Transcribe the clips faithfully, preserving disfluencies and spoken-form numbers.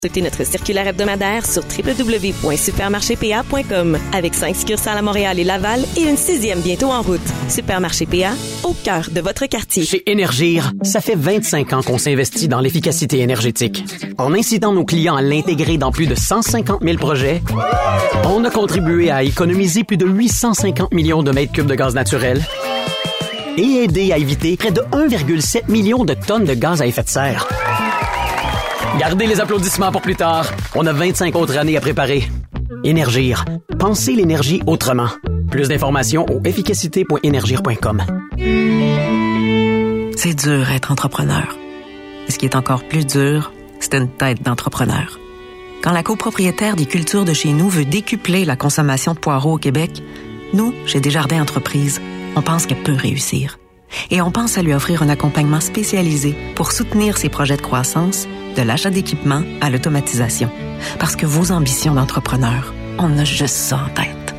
Consultez notre circulaire hebdomadaire sur w w w point supermarché p a point com avec cinq succursales à Montréal et Laval et une sixième bientôt en route. Supermarché P A, au cœur de votre quartier. Chez Énergir, ça fait vingt-cinq ans qu'on s'investit dans l'efficacité énergétique. En incitant nos clients à l'intégrer dans plus de cent cinquante mille projets, on a contribué à économiser plus de huit cent cinquante millions de mètres cubes de gaz naturel et aider à éviter près de un virgule sept million de tonnes de gaz à effet de serre. Gardez les applaudissements pour plus tard. On a vingt-cinq autres années à préparer. Énergir. Pensez l'énergie autrement. Plus d'informations au efficacité point énergir point com. C'est dur être entrepreneur. Et ce qui est encore plus dur, c'est une tête d'entrepreneur. Quand la copropriétaire des cultures de chez nous veut décupler la consommation de poireaux au Québec, nous, chez Desjardins Entreprises, on pense qu'elle peut réussir. Et on pense à lui offrir un accompagnement spécialisé pour soutenir ses projets de croissance, de l'achat d'équipements à l'automatisation. Parce que vos ambitions d'entrepreneur, on a juste ça en tête.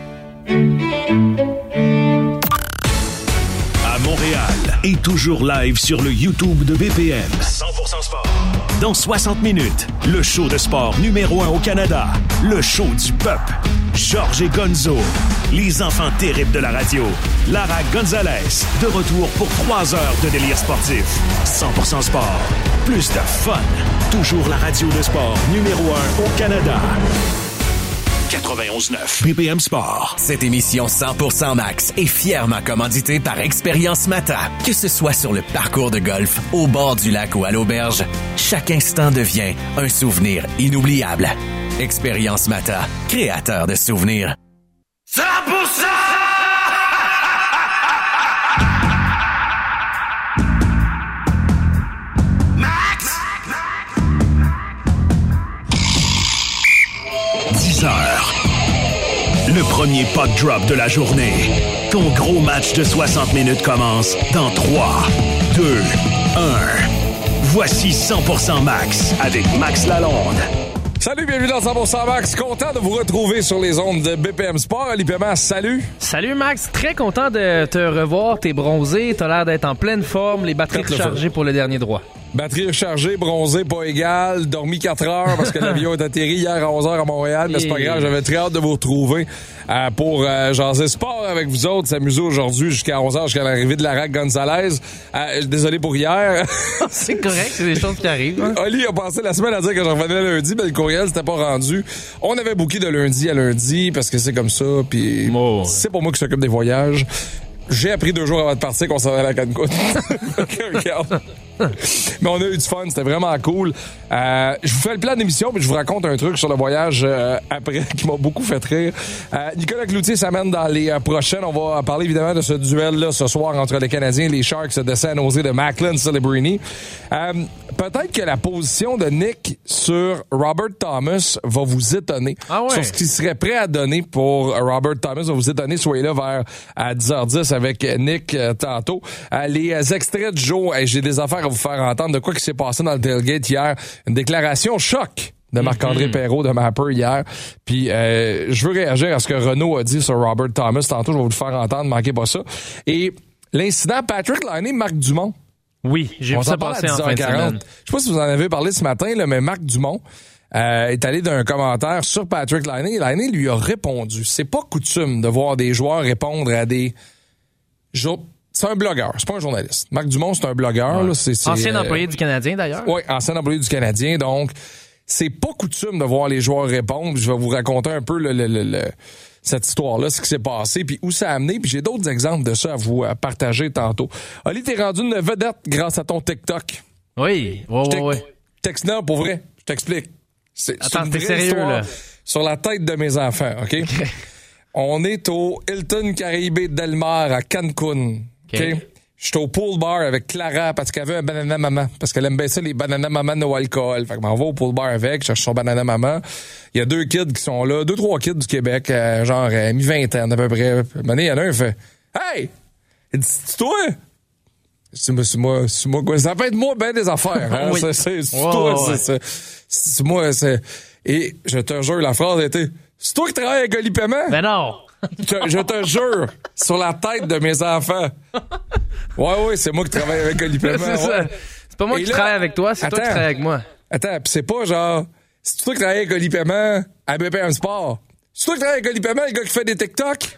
À Montréal et toujours live sur le YouTube de B P M. cent pour cent sport. Dans soixante minutes, le show de sport numéro un au Canada. Le show du peuple. Georges et Gonzo. Les enfants terribles de la radio. Lara Gonzalez. De retour pour trois heures de délire sportif. cent pour cent sport. Plus de fun. Toujours la radio de sport numéro un au Canada. quatre-vingt-onze neuf B P M Sport. Cette émission cent pour cent Max est fièrement commanditée par Expérience Mata. Que ce soit sur le parcours de golf, au bord du lac ou à l'auberge, chaque instant devient un souvenir inoubliable. Expérience Mata, créateur de souvenirs. cent pour cent! dix heures. Le premier puck drop de la journée. Ton gros match de soixante minutes commence dans trois, deux, un. Voici cent pour cent Max avec Max Lalonde. Salut, bienvenue dans cent pour cent Max. Content de vous retrouver sur les ondes de B P M Sport. Ali Paiement, salut. Salut Max, très content de te revoir. T'es bronzé, t'as l'air d'être en pleine forme, les batteries rechargées pour le dernier droit. Batterie rechargée, bronzé, pas égal, dormi quatre heures parce que l'avion est atterri hier à onze heures à Montréal, mais c'est pas grave, j'avais très hâte de vous retrouver euh, pour euh, jaser sport avec vous autres, s'amuser aujourd'hui jusqu'à onze heures, jusqu'à l'arrivée de Lara Gonzalez. Euh, désolé pour hier. C'est correct, c'est des choses qui arrivent. Hein? Oli a passé la semaine à dire que j'en revenais lundi, mais le courriel s'était pas rendu. On avait booké de lundi à lundi parce que c'est comme ça, puis oh. C'est pour moi qui s'occupe des voyages. J'ai appris deux jours avant de partir qu'on s'en allait à Cancun. Regarde. Mais on a eu du fun, c'était vraiment cool. Euh, je vous fais le plan d'émission, puis je vous raconte un truc sur le voyage euh, après qui m'a beaucoup fait rire. Euh, Nicolas Cloutier s'amène dans les euh, prochaines. On va parler évidemment de ce duel-là ce soir entre les Canadiens et les Sharks de San Jose de Macklin Celebrini. Euh, peut-être que la position de Nick sur Robert Thomas va vous étonner. Ah ouais. Sur ce qu'il serait prêt à donner pour Robert Thomas va vous étonner. Soyez là vers à dix heures dix avec Nick euh, tantôt. Euh, les euh, extraits du jour, hey, j'ai des affaires à vous faire entendre de quoi qui s'est passé dans le tailgate hier. Une déclaration choc de Marc-André mm-hmm. Perrault de Mapper hier. Puis euh, je veux réagir à ce que Renaud a dit sur Robert Thomas. Tantôt, je vais vous le faire entendre. Manquez pas ça. Et l'incident Patrick Laine, Marc Dumont. Oui, j'ai vu ça passer en fin de semaine. Je sais pas si vous en avez parlé ce matin, là, mais Marc Dumont euh, est allé d'un commentaire sur Patrick Laine. Et Laine lui a répondu. C'est pas coutume de voir des joueurs répondre à des... C'est un blogueur, c'est pas un journaliste. Marc Dumont, c'est un blogueur. Ouais. Là, c'est, c'est, ancien euh, employé du Canadien, d'ailleurs. Oui, ancien employé du Canadien. Donc, c'est pas coutume de voir les joueurs répondre. Je vais vous raconter un peu le, le, le, le, cette histoire-là, ce qui s'est passé, puis où ça a amené. Puis j'ai d'autres exemples de ça à vous à partager tantôt. Oli, t'es rendu une vedette grâce à ton TikTok. Oui, oui, oui. oui. Texte-là, pour vrai, je t'explique. C'est, Attends, c'est t'es sérieux, là? Sur la tête de mes enfants, OK? okay. On est au Hilton Caraïbes Del Mar à Cancun. OK? okay? J'étais au pool bar avec Clara parce qu'elle veut un banana maman. Parce qu'elle aime bien ça, les banana maman no alcool. Fait que m'en va au pool bar avec, je cherche son banana maman. Il y a deux kids qui sont là, deux, trois kids du Québec, euh, genre euh, mi-vingtaine à peu près. Il y en a un qui fait « Hey! » Il dit « C'est toi? » C'est moi, c'est moi, c'est moi, quoi. Ça peut être moi, ben des affaires, hein. oui. C'est, c'est, c'est wow, toi, ouais. c'est, c'est, c'est moi, c'est, et je te jure, la phrase était, c'est toi qui travailles avec Oli Paiement? Ben non! je, je te jure, sur la tête de mes enfants. Ouais, ouais, c'est moi qui travaille avec Oli Paiement. c'est, ouais. c'est pas moi et qui là, travaille avec toi, c'est attends, toi qui travaille avec moi. Attends, pis c'est pas genre, C'est toi qui travaille avec Oli Paiement à B P M Sport. C'est toi qui travaille avec Oli Paiement, le gars qui fait des TikTok?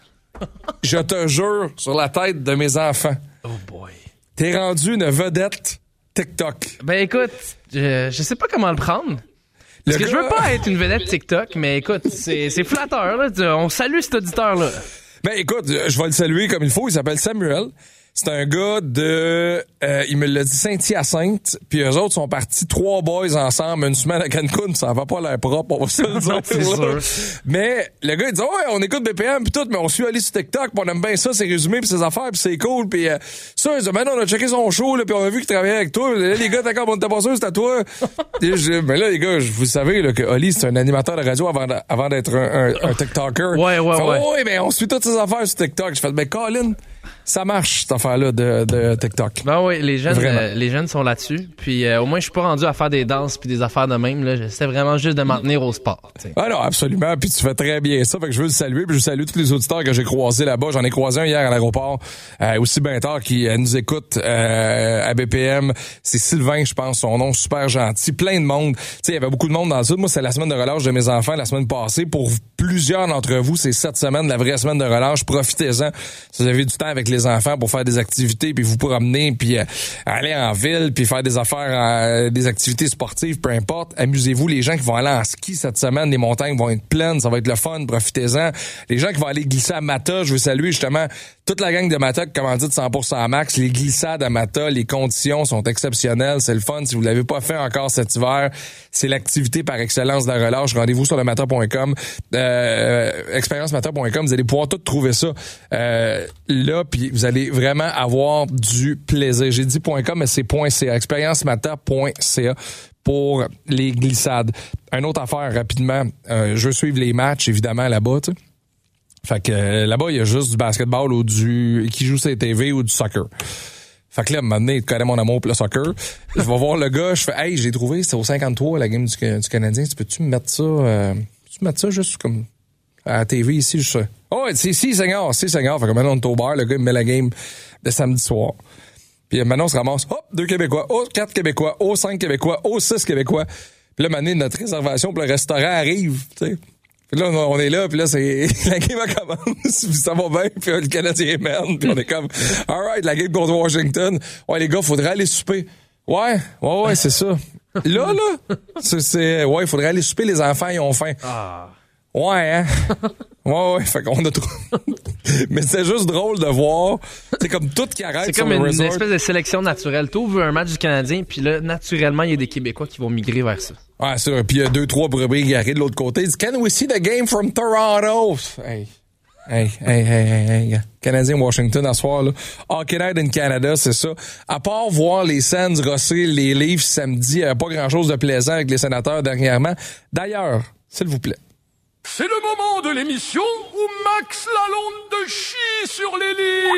Je te jure, sur la tête de mes enfants. Oh boy. T'es rendu une vedette TikTok. Ben écoute, je, je sais pas comment le prendre. Parce le que gars... je veux pas être une vedette TikTok, mais écoute, c'est, c'est flatteur, là. On salue cet auditeur-là. Ben écoute, je vais le saluer comme il faut. Il s'appelle Samuel. C'est un gars de, euh, il me l'a dit, Saint-Hyacinthe. Puis eux autres sont partis trois boys ensemble une semaine à Cancun. Ça va pas l'air propre, on va se le dire. C'est sûr. Mais le gars, il dit, ouais, on écoute B P M pis tout, mais on suit aller sur TikTok, pis on aime bien ça, ses résumés pis ses affaires, pis c'est cool. Pis euh, ça, il dit, ben non, on a checké son show, là, pis on a vu qu'il travaillait avec toi. Là, les gars, d'accord, on était pas sûr, c'était à toi. Et je, mais là, les gars, vous savez là, que Oli, c'est un animateur de radio avant, avant d'être un, un, un TikToker. Ouais, ouais, fait, ouais. Ouais, ben on suit toutes ses affaires sur TikTok. Je fais, ben Colin, ça marche, cette affaire-là de, de TikTok. Ben oui, les jeunes, euh, les jeunes sont là-dessus. Puis euh, au moins, je suis pas rendu à faire des danses puis des affaires de même. Là, j'essaie vraiment juste de m'en tenir au sport. T'sais. Ah non, absolument. Puis tu fais très bien ça. Fait que je veux le saluer. Puis je salue tous les auditeurs que j'ai croisés là-bas. J'en ai croisé un hier à l'aéroport, euh, aussi bien tard, qui euh, nous écoute euh, à B P M. C'est Sylvain, je pense, son nom, super gentil. Plein de monde. Tu sais, il y avait beaucoup de monde dans le sud. Moi, c'est la semaine de relâche de mes enfants la semaine passée. Pour plusieurs d'entre vous, c'est cette semaine, la vraie semaine de relâche. Profitez-en. Si vous avez du temps avec les enfants pour faire des activités, puis vous promener, puis euh, aller en ville, puis faire des affaires, euh, des activités sportives, peu importe. Amusez-vous. Les gens qui vont aller en ski cette semaine, les montagnes vont être pleines, ça va être le fun, profitez-en. Les gens qui vont aller glisser à Mata, je veux saluer justement toute la gang de Mata qui commandite cent pour cent max. Les glissades à Mata, les conditions sont exceptionnelles, c'est le fun. Si vous l'avez pas fait encore cet hiver, c'est l'activité par excellence de la relâche. Rendez-vous sur le mata point com, euh, expérience mata point com, vous allez pouvoir tout trouver ça euh, là, puis vous allez vraiment avoir du plaisir. J'ai dit .com, mais c'est .ca, expérience mata point c a pour les glissades. Une autre affaire, rapidement, euh, je veux suivre les matchs, évidemment, là-bas, tu sais. Fait que euh, là-bas, il y a juste du basketball ou du qui joue sur les T V ou du soccer. Fait que là, à un moment donné, tu connais mon amour pour le soccer. Je vais voir le gars, je fais « Hey, j'ai trouvé, c'est au cinquante-trois, la game du, du Canadien. Tu peux-tu me mettre ça, euh, peux-tu mettre ça juste comme à la T V ici? » Je fais « Oh, si, si, Seigneur, si, Seigneur. » Fait que maintenant, on est au bar, le gars, il me met la game de samedi soir. Puis maintenant, on se ramasse, hop, deux Québécois, oh, quatre Québécois, oh, cinq Québécois, oh, six Québécois. Puis là, maintenant, notre réservation pour le restaurant arrive, tu sais. Puis là, on est là, puis là, c'est la game commence, puis ça va bien, puis le Canadien mène, puis on est comme, alright, la game contre Washington. Ouais, les gars, faudrait aller souper. Ouais, ouais, ouais, c'est ça. Là, là, c'est, c'est ouais, il faudrait aller souper, les enfants, ils ont faim. Ah. Ouais, hein? Ouais, ouais, fait qu'on a trop... Mais c'est juste drôle de voir, c'est comme tout qui arrête. C'est sur comme le une resort. espèce de sélection naturelle. T'ouvres un match du Canadien, puis là, naturellement, il y a des Québécois qui vont migrer vers ça. Ouais, c'est sûr. Puis il y a deux, trois brebis garés de l'autre côté. Ils disent, Can we see the game from Toronto? Hey. Hey, hey, hey, hey, hey. Canadien-Washington à soir, là. Hockey Night in Canada, c'est ça. À part voir les Sens rosser les Leafs samedi, il n'y a pas grand-chose de plaisant avec les sénateurs dernièrement. D'ailleurs, s'il vous plaît. C'est le moment de l'émission où Max Lalonde de chie sur les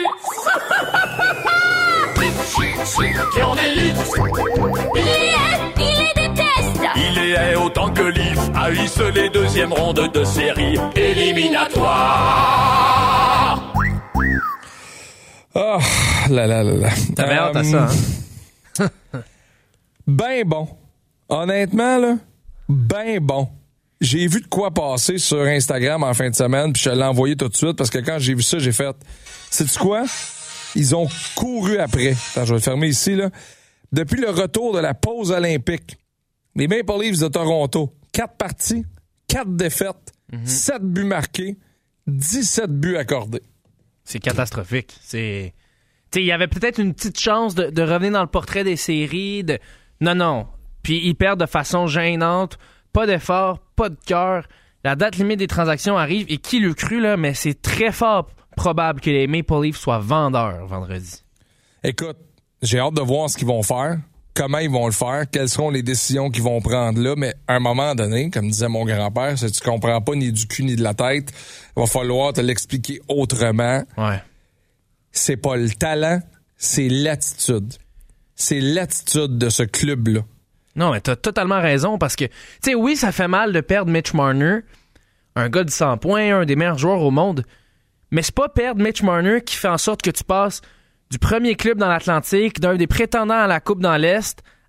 lits. Cornelis. Il les hait, il les déteste. Il les hait autant que Leaf haïsse les deuxièmes rondes de série éliminatoire. Oh, là là là là. T'avais euh, hâte à ça, hein? Ben bon. Honnêtement, là, ben bon. J'ai vu de quoi passer sur Instagram en fin de semaine, puis je l'ai envoyé tout de suite, parce que quand j'ai vu ça, j'ai fait... Sais-tu quoi? Ils ont couru après. Attends, je vais le fermer ici, là. Depuis le retour de la pause olympique, les Maple Leafs de Toronto, quatre parties, quatre défaites, mm-hmm. sept buts marqués, dix-sept buts accordés. C'est catastrophique. C'est... Tu sais, il y avait peut-être une petite chance de, de revenir dans le portrait des séries, de... Non, non. Puis ils perdent de façon gênante. Pas d'effort, pas de cœur. La date limite des transactions arrive et qui l'eût cru, là, mais c'est très fort probable que les Maple Leafs soient vendeurs vendredi. Écoute, j'ai hâte de voir ce qu'ils vont faire, comment ils vont le faire, quelles seront les décisions qu'ils vont prendre là, mais à un moment donné, comme disait mon grand-père, si tu comprends pas ni du cul ni de la tête, il va falloir te l'expliquer autrement. Ouais. C'est pas le talent, c'est l'attitude. C'est l'attitude de ce club-là. Non, mais t'as totalement raison parce que, tu sais, oui, ça fait mal de perdre Mitch Marner, un gars de cent points, un des meilleurs joueurs au monde, mais c'est pas perdre Mitch Marner qui fait en sorte que tu passes du premier club dans l'Atlantique, d'un des prétendants à la Coupe dans l'Est,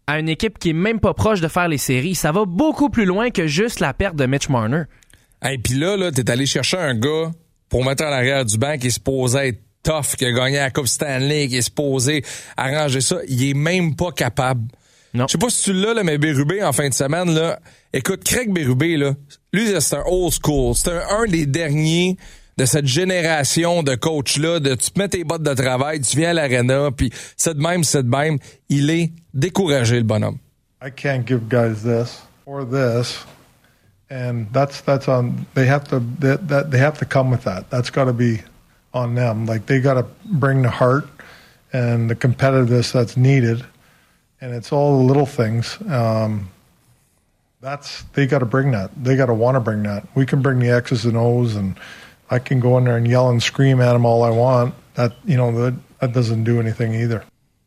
à une équipe qui est même pas proche de faire les séries. Ça va beaucoup plus loin que juste la perte de Mitch Marner. Et hey, puis là, là, t'es allé chercher un gars pour mettre en arrière du banc qui est supposé être tough, qui a gagné la Coupe Stanley, qui est supposé arranger ça. Il est même pas capable. Non. Je sais pas si tu l'as, là, mais Berube, en fin de semaine, là, écoute, Craig Berube, là, lui, c'est un old school. C'est un, un des derniers de cette génération de coachs-là, de tu te mets tes bottes de travail, tu viens à l'aréna, puis c'est de même, c'est de même. Il est découragé, le bonhomme. I can't give guys this or this. And that's that's on they have to they, that they have to come with that. That's got to be on them. Like they got to bring the heart and the competitiveness that's needed. And it's all the little things. Um, that's they got to bring that. They got to want to bring that. We can bring the X's and O's, and I can go in there and yell and scream at them all I want. That you know that that doesn't do anything either.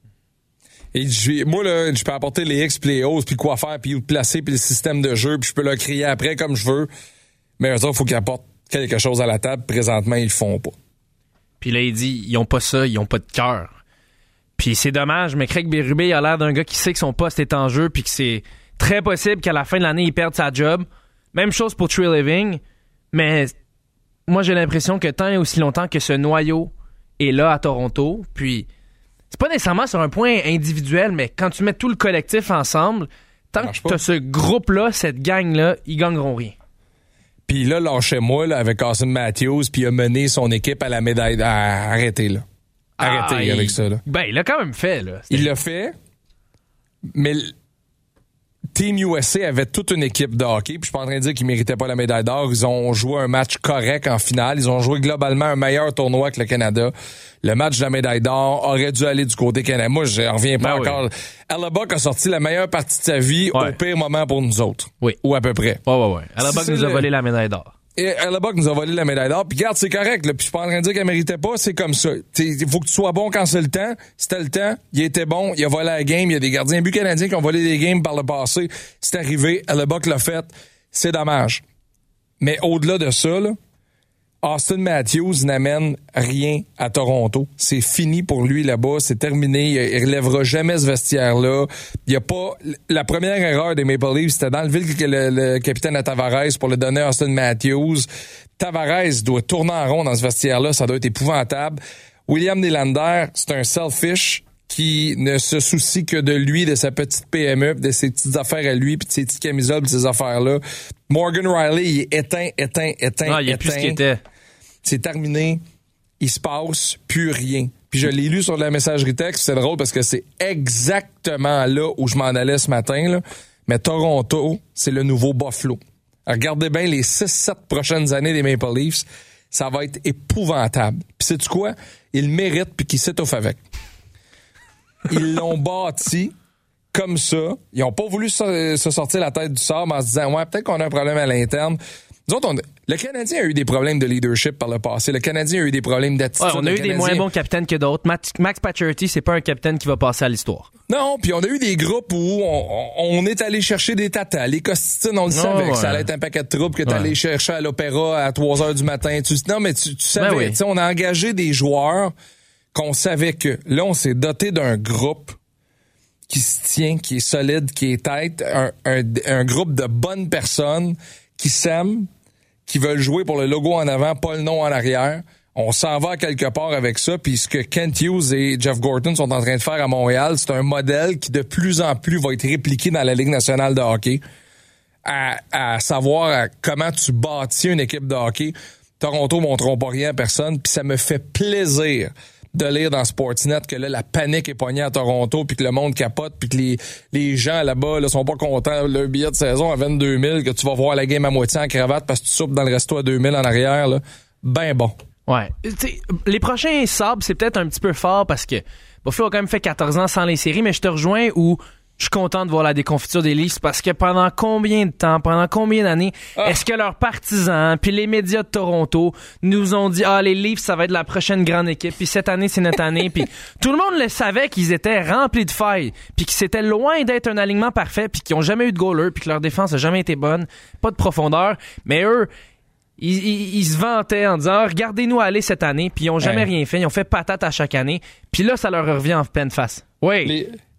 Et je, moi, là, je peux apporter les X, puis les O's, puis quoi faire, puis où te placer, puis le système de jeu, puis je peux leur crier après comme je veux. Mais eux autres, il faut qu'ils apportent quelque chose à la table. Présentement, ils le font pas. Puis là, il dit, ils ont pas ça, ils ont pas de cœur. Puis c'est dommage, mais Craig Berube, il a l'air d'un gars qui sait que son poste est en jeu, puis que c'est très possible qu'à la fin de l'année, il perde sa job. Même chose pour Trey Living, mais moi, j'ai l'impression que tant et aussi longtemps que ce noyau est là à Toronto, puis c'est pas nécessairement sur un point individuel, mais quand tu mets tout le collectif ensemble, tant que tu as ce groupe-là, cette gang-là, ils gagneront rien. Puis là, lâchez-moi là, avec Austin Matthews, puis il a mené son équipe à la médaille. À... Arrêtez, là. Arrêtez ah, avec il... ça. Là. Ben, il l'a quand même fait. Là. Il l'a fait, mais Team U S A avait toute une équipe de hockey, puis je suis pas en train de dire qu'ils méritaient pas la médaille d'or. Ils ont joué un match correct en finale. Ils ont joué globalement un meilleur tournoi que le Canada. Le match de la médaille d'or aurait dû aller du côté canadien. Moi, je reviens pas ben encore. Oui. Hellebuck a sorti la meilleure partie de sa vie ouais. au pire moment pour nous autres. Oui. Ou à peu près. Ouais, ouais, ouais. Hellebuck nous a le... volé la médaille d'or. Et Hellebuck nous a volé la médaille d'or. Puis regarde, c'est correct. Là. Puis je suis pas en train de dire qu'elle méritait pas. C'est comme ça. Il faut que tu sois bon quand c'est le temps. C'était le temps. Il était bon. Il a volé la game. Il y a des gardiens but canadiens qui ont volé des games par le passé. C'est arrivé. Hellebuck l'a fait. C'est dommage. Mais au-delà de ça, là, Austin Matthews n'amène rien à Toronto. C'est fini pour lui là-bas. C'est terminé. Il relèvera jamais ce vestiaire-là. Il y a pas... La première erreur des Maple Leafs, c'était d'enlever le, le, le capitaine à Tavares pour le donner à Austin Matthews. Tavares doit tourner en rond dans ce vestiaire-là. Ça doit être épouvantable. William Nylander, c'est un selfish qui ne se soucie que de lui, de sa petite P M E, de ses petites affaires à lui, puis de ses petites camisoles, puis de ces affaires-là. Morgan Riley, il est éteint, éteint, éteint, non, il est éteint. plus ce qu'il était. C'est terminé. Il se passe plus rien. Puis je l'ai lu sur la messagerie texte. C'est drôle parce que c'est exactement là où je m'en allais ce matin. Là. Mais Toronto, c'est le nouveau Buffalo. Alors, regardez bien les six sept prochaines années des Maple Leafs. Ça va être épouvantable. Puis sais-tu quoi? Ils le méritent puis qu'ils s'étouffent avec. Ils l'ont bâti comme ça. Ils n'ont pas voulu se, se sortir la tête du sable en se disant « Ouais, peut-être qu'on a un problème à l'interne. » Nous autres, on, le Canadien a eu des problèmes de leadership par le passé. Le Canadien a eu des problèmes d'attitude. Ouais, on a eu Canadien... des moins bons capitaines que d'autres. Max, Max Pacioretty, c'est pas un capitaine qui va passer à l'histoire. Non, puis on a eu des groupes où on, on est allé chercher des tatas. Les Costitines, on le oh, savait ouais. que ça allait être un paquet de troupes que t'allais ouais. chercher à l'opéra à trois heures du matin. Tu, non, mais tu, tu savais. Ben oui. On a engagé des joueurs qu'on savait que. Là, on s'est doté d'un groupe qui se tient, qui est solide, qui est tête, un, un, un groupe de bonnes personnes qui s'aiment, qui veulent jouer pour le logo en avant, pas le nom en arrière. On s'en va quelque part avec ça, puis ce que Kent Hughes et Jeff Gorton sont en train de faire à Montréal, c'est un modèle qui de plus en plus va être répliqué dans la Ligue nationale de hockey, à, à savoir à comment tu bâtis une équipe de hockey. Toronto montreront pas rien à personne, puis ça me fait plaisir de lire dans Sportsnet que là, la panique est pognée à Toronto, puis que le monde capote, puis que les, les gens là-bas là, sont pas contents. Leur billet de saison à vingt-deux mille, que tu vas voir la game à moitié en cravate parce que tu soupes dans le resto à deux mille en arrière, là. Ben bon. Ouais. T'sais, les prochains sabres, c'est peut-être un petit peu fort parce que Buffalo a quand même fait quatorze ans sans les séries, mais je te rejoins où je suis content de voir la déconfiture des Leafs parce que pendant combien de temps, pendant combien d'années, ah. est-ce que leurs partisans puis les médias de Toronto nous ont dit « Ah, les Leafs, ça va être la prochaine grande équipe, puis cette année, c'est notre année. » Puis tout le monde le savait qu'ils étaient remplis de failles, puis qu'ils étaient loin d'être un alignement parfait, puis qu'ils ont jamais eu de goaler, puis que leur défense a jamais été bonne, pas de profondeur. Mais eux, ils, ils, ils se vantaient en disant ah, « Regardez-nous aller cette année. » Puis ils ont jamais hey. rien fait. Ils ont fait patate à chaque année. Puis là, ça leur revient en pleine face. Oui. Les...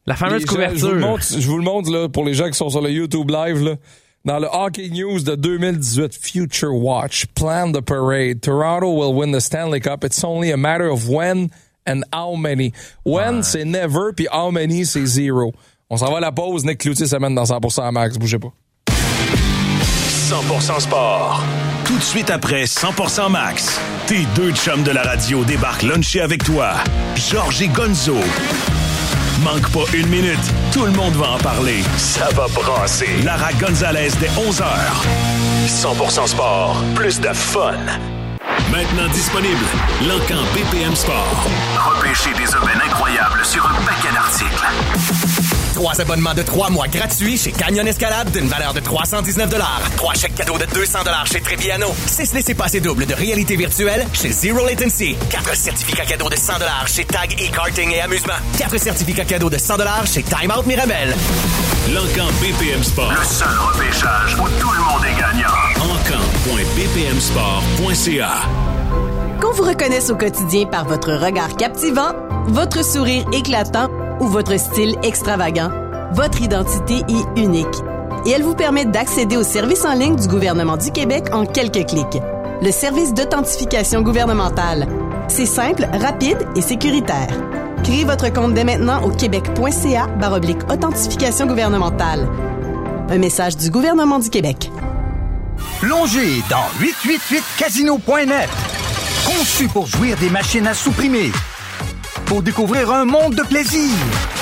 La fameuse les couverture. Gens, je, vous le montre, je vous le montre là, pour les gens qui sont sur le YouTube Live. Là, dans le Hockey News de deux mille dix-huit, Future Watch, Plan the Parade, Toronto will win the Stanley Cup. It's only a matter of when and how many. When, ouais. c'est never, puis how many, c'est zero. On s'en va à la pause. Nick Cloutier s'amène dans cent pour cent Max. Bougez pas. cent pour cent Sport. Tout de suite après cent pour cent Max, tes deux chums de la radio débarquent luncher avec toi. Georges et Gonzo. Manque pas une minute, tout le monde va en parler. Ça va brasser. Lara Gonzalez dès onze heures. cent pour cent Sport, plus de fun. Maintenant disponible, l'encan B P M Sport. Repêchez des aubaines incroyables sur un paquet d'articles. Trois abonnements de trois mois gratuits chez Canyon Escalade d'une valeur de trois cent dix-neuf dollars. Trois chèques cadeaux de deux cents dollars chez Trebbiano. Six laissez-passer doubles de réalité virtuelle chez Zero Latency. Quatre certificats cadeaux de cent dollars chez Tag e-Karting et Amusement. Quatre certificats cadeaux de cent dollars chez Time Out Mirabel. L'encan B P M Sport. Le seul repêchage où tout le monde est gagnant. encan point b p m sport point c a. Qu'on vous reconnaisse au quotidien par votre regard captivant, votre sourire éclatant ou votre style extravagant, votre identité est unique. Et elle vous permet d'accéder aux services en ligne du gouvernement du Québec en quelques clics. Le service d'authentification gouvernementale. C'est simple, rapide et sécuritaire. Créez votre compte dès maintenant au québec.ca barre oblique authentification gouvernementale. Un message du gouvernement du Québec. Plongez dans huit cent quatre-vingt-huit casino point net. Conçu pour jouir des machines à supprimer. Pour découvrir un monde de plaisir.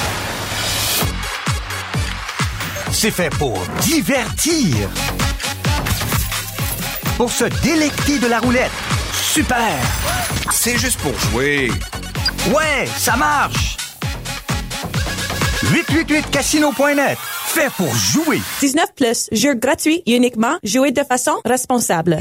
C'est fait pour divertir. Pour se délecter de la roulette. Super! C'est juste pour jouer. Ouais, ça marche! huit cent quatre-vingt-huit casino point net. Fait pour jouer. dix-neuf plus, jeu gratuit uniquement, jouer de façon responsable.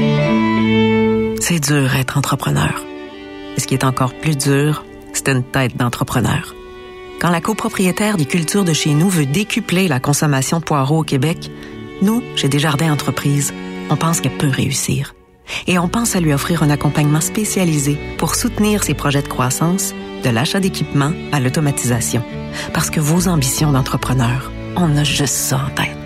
C'est dur être entrepreneur. Et ce qui est encore plus dur, c'est une tête d'entrepreneur. Quand la copropriétaire des cultures de chez nous veut décupler la consommation de poireaux au Québec, nous, chez Desjardins Entreprises, on pense qu'elle peut réussir. Et on pense à lui offrir un accompagnement spécialisé pour soutenir ses projets de croissance, de l'achat d'équipements à l'automatisation. Parce que vos ambitions d'entrepreneur, on a juste ça en tête.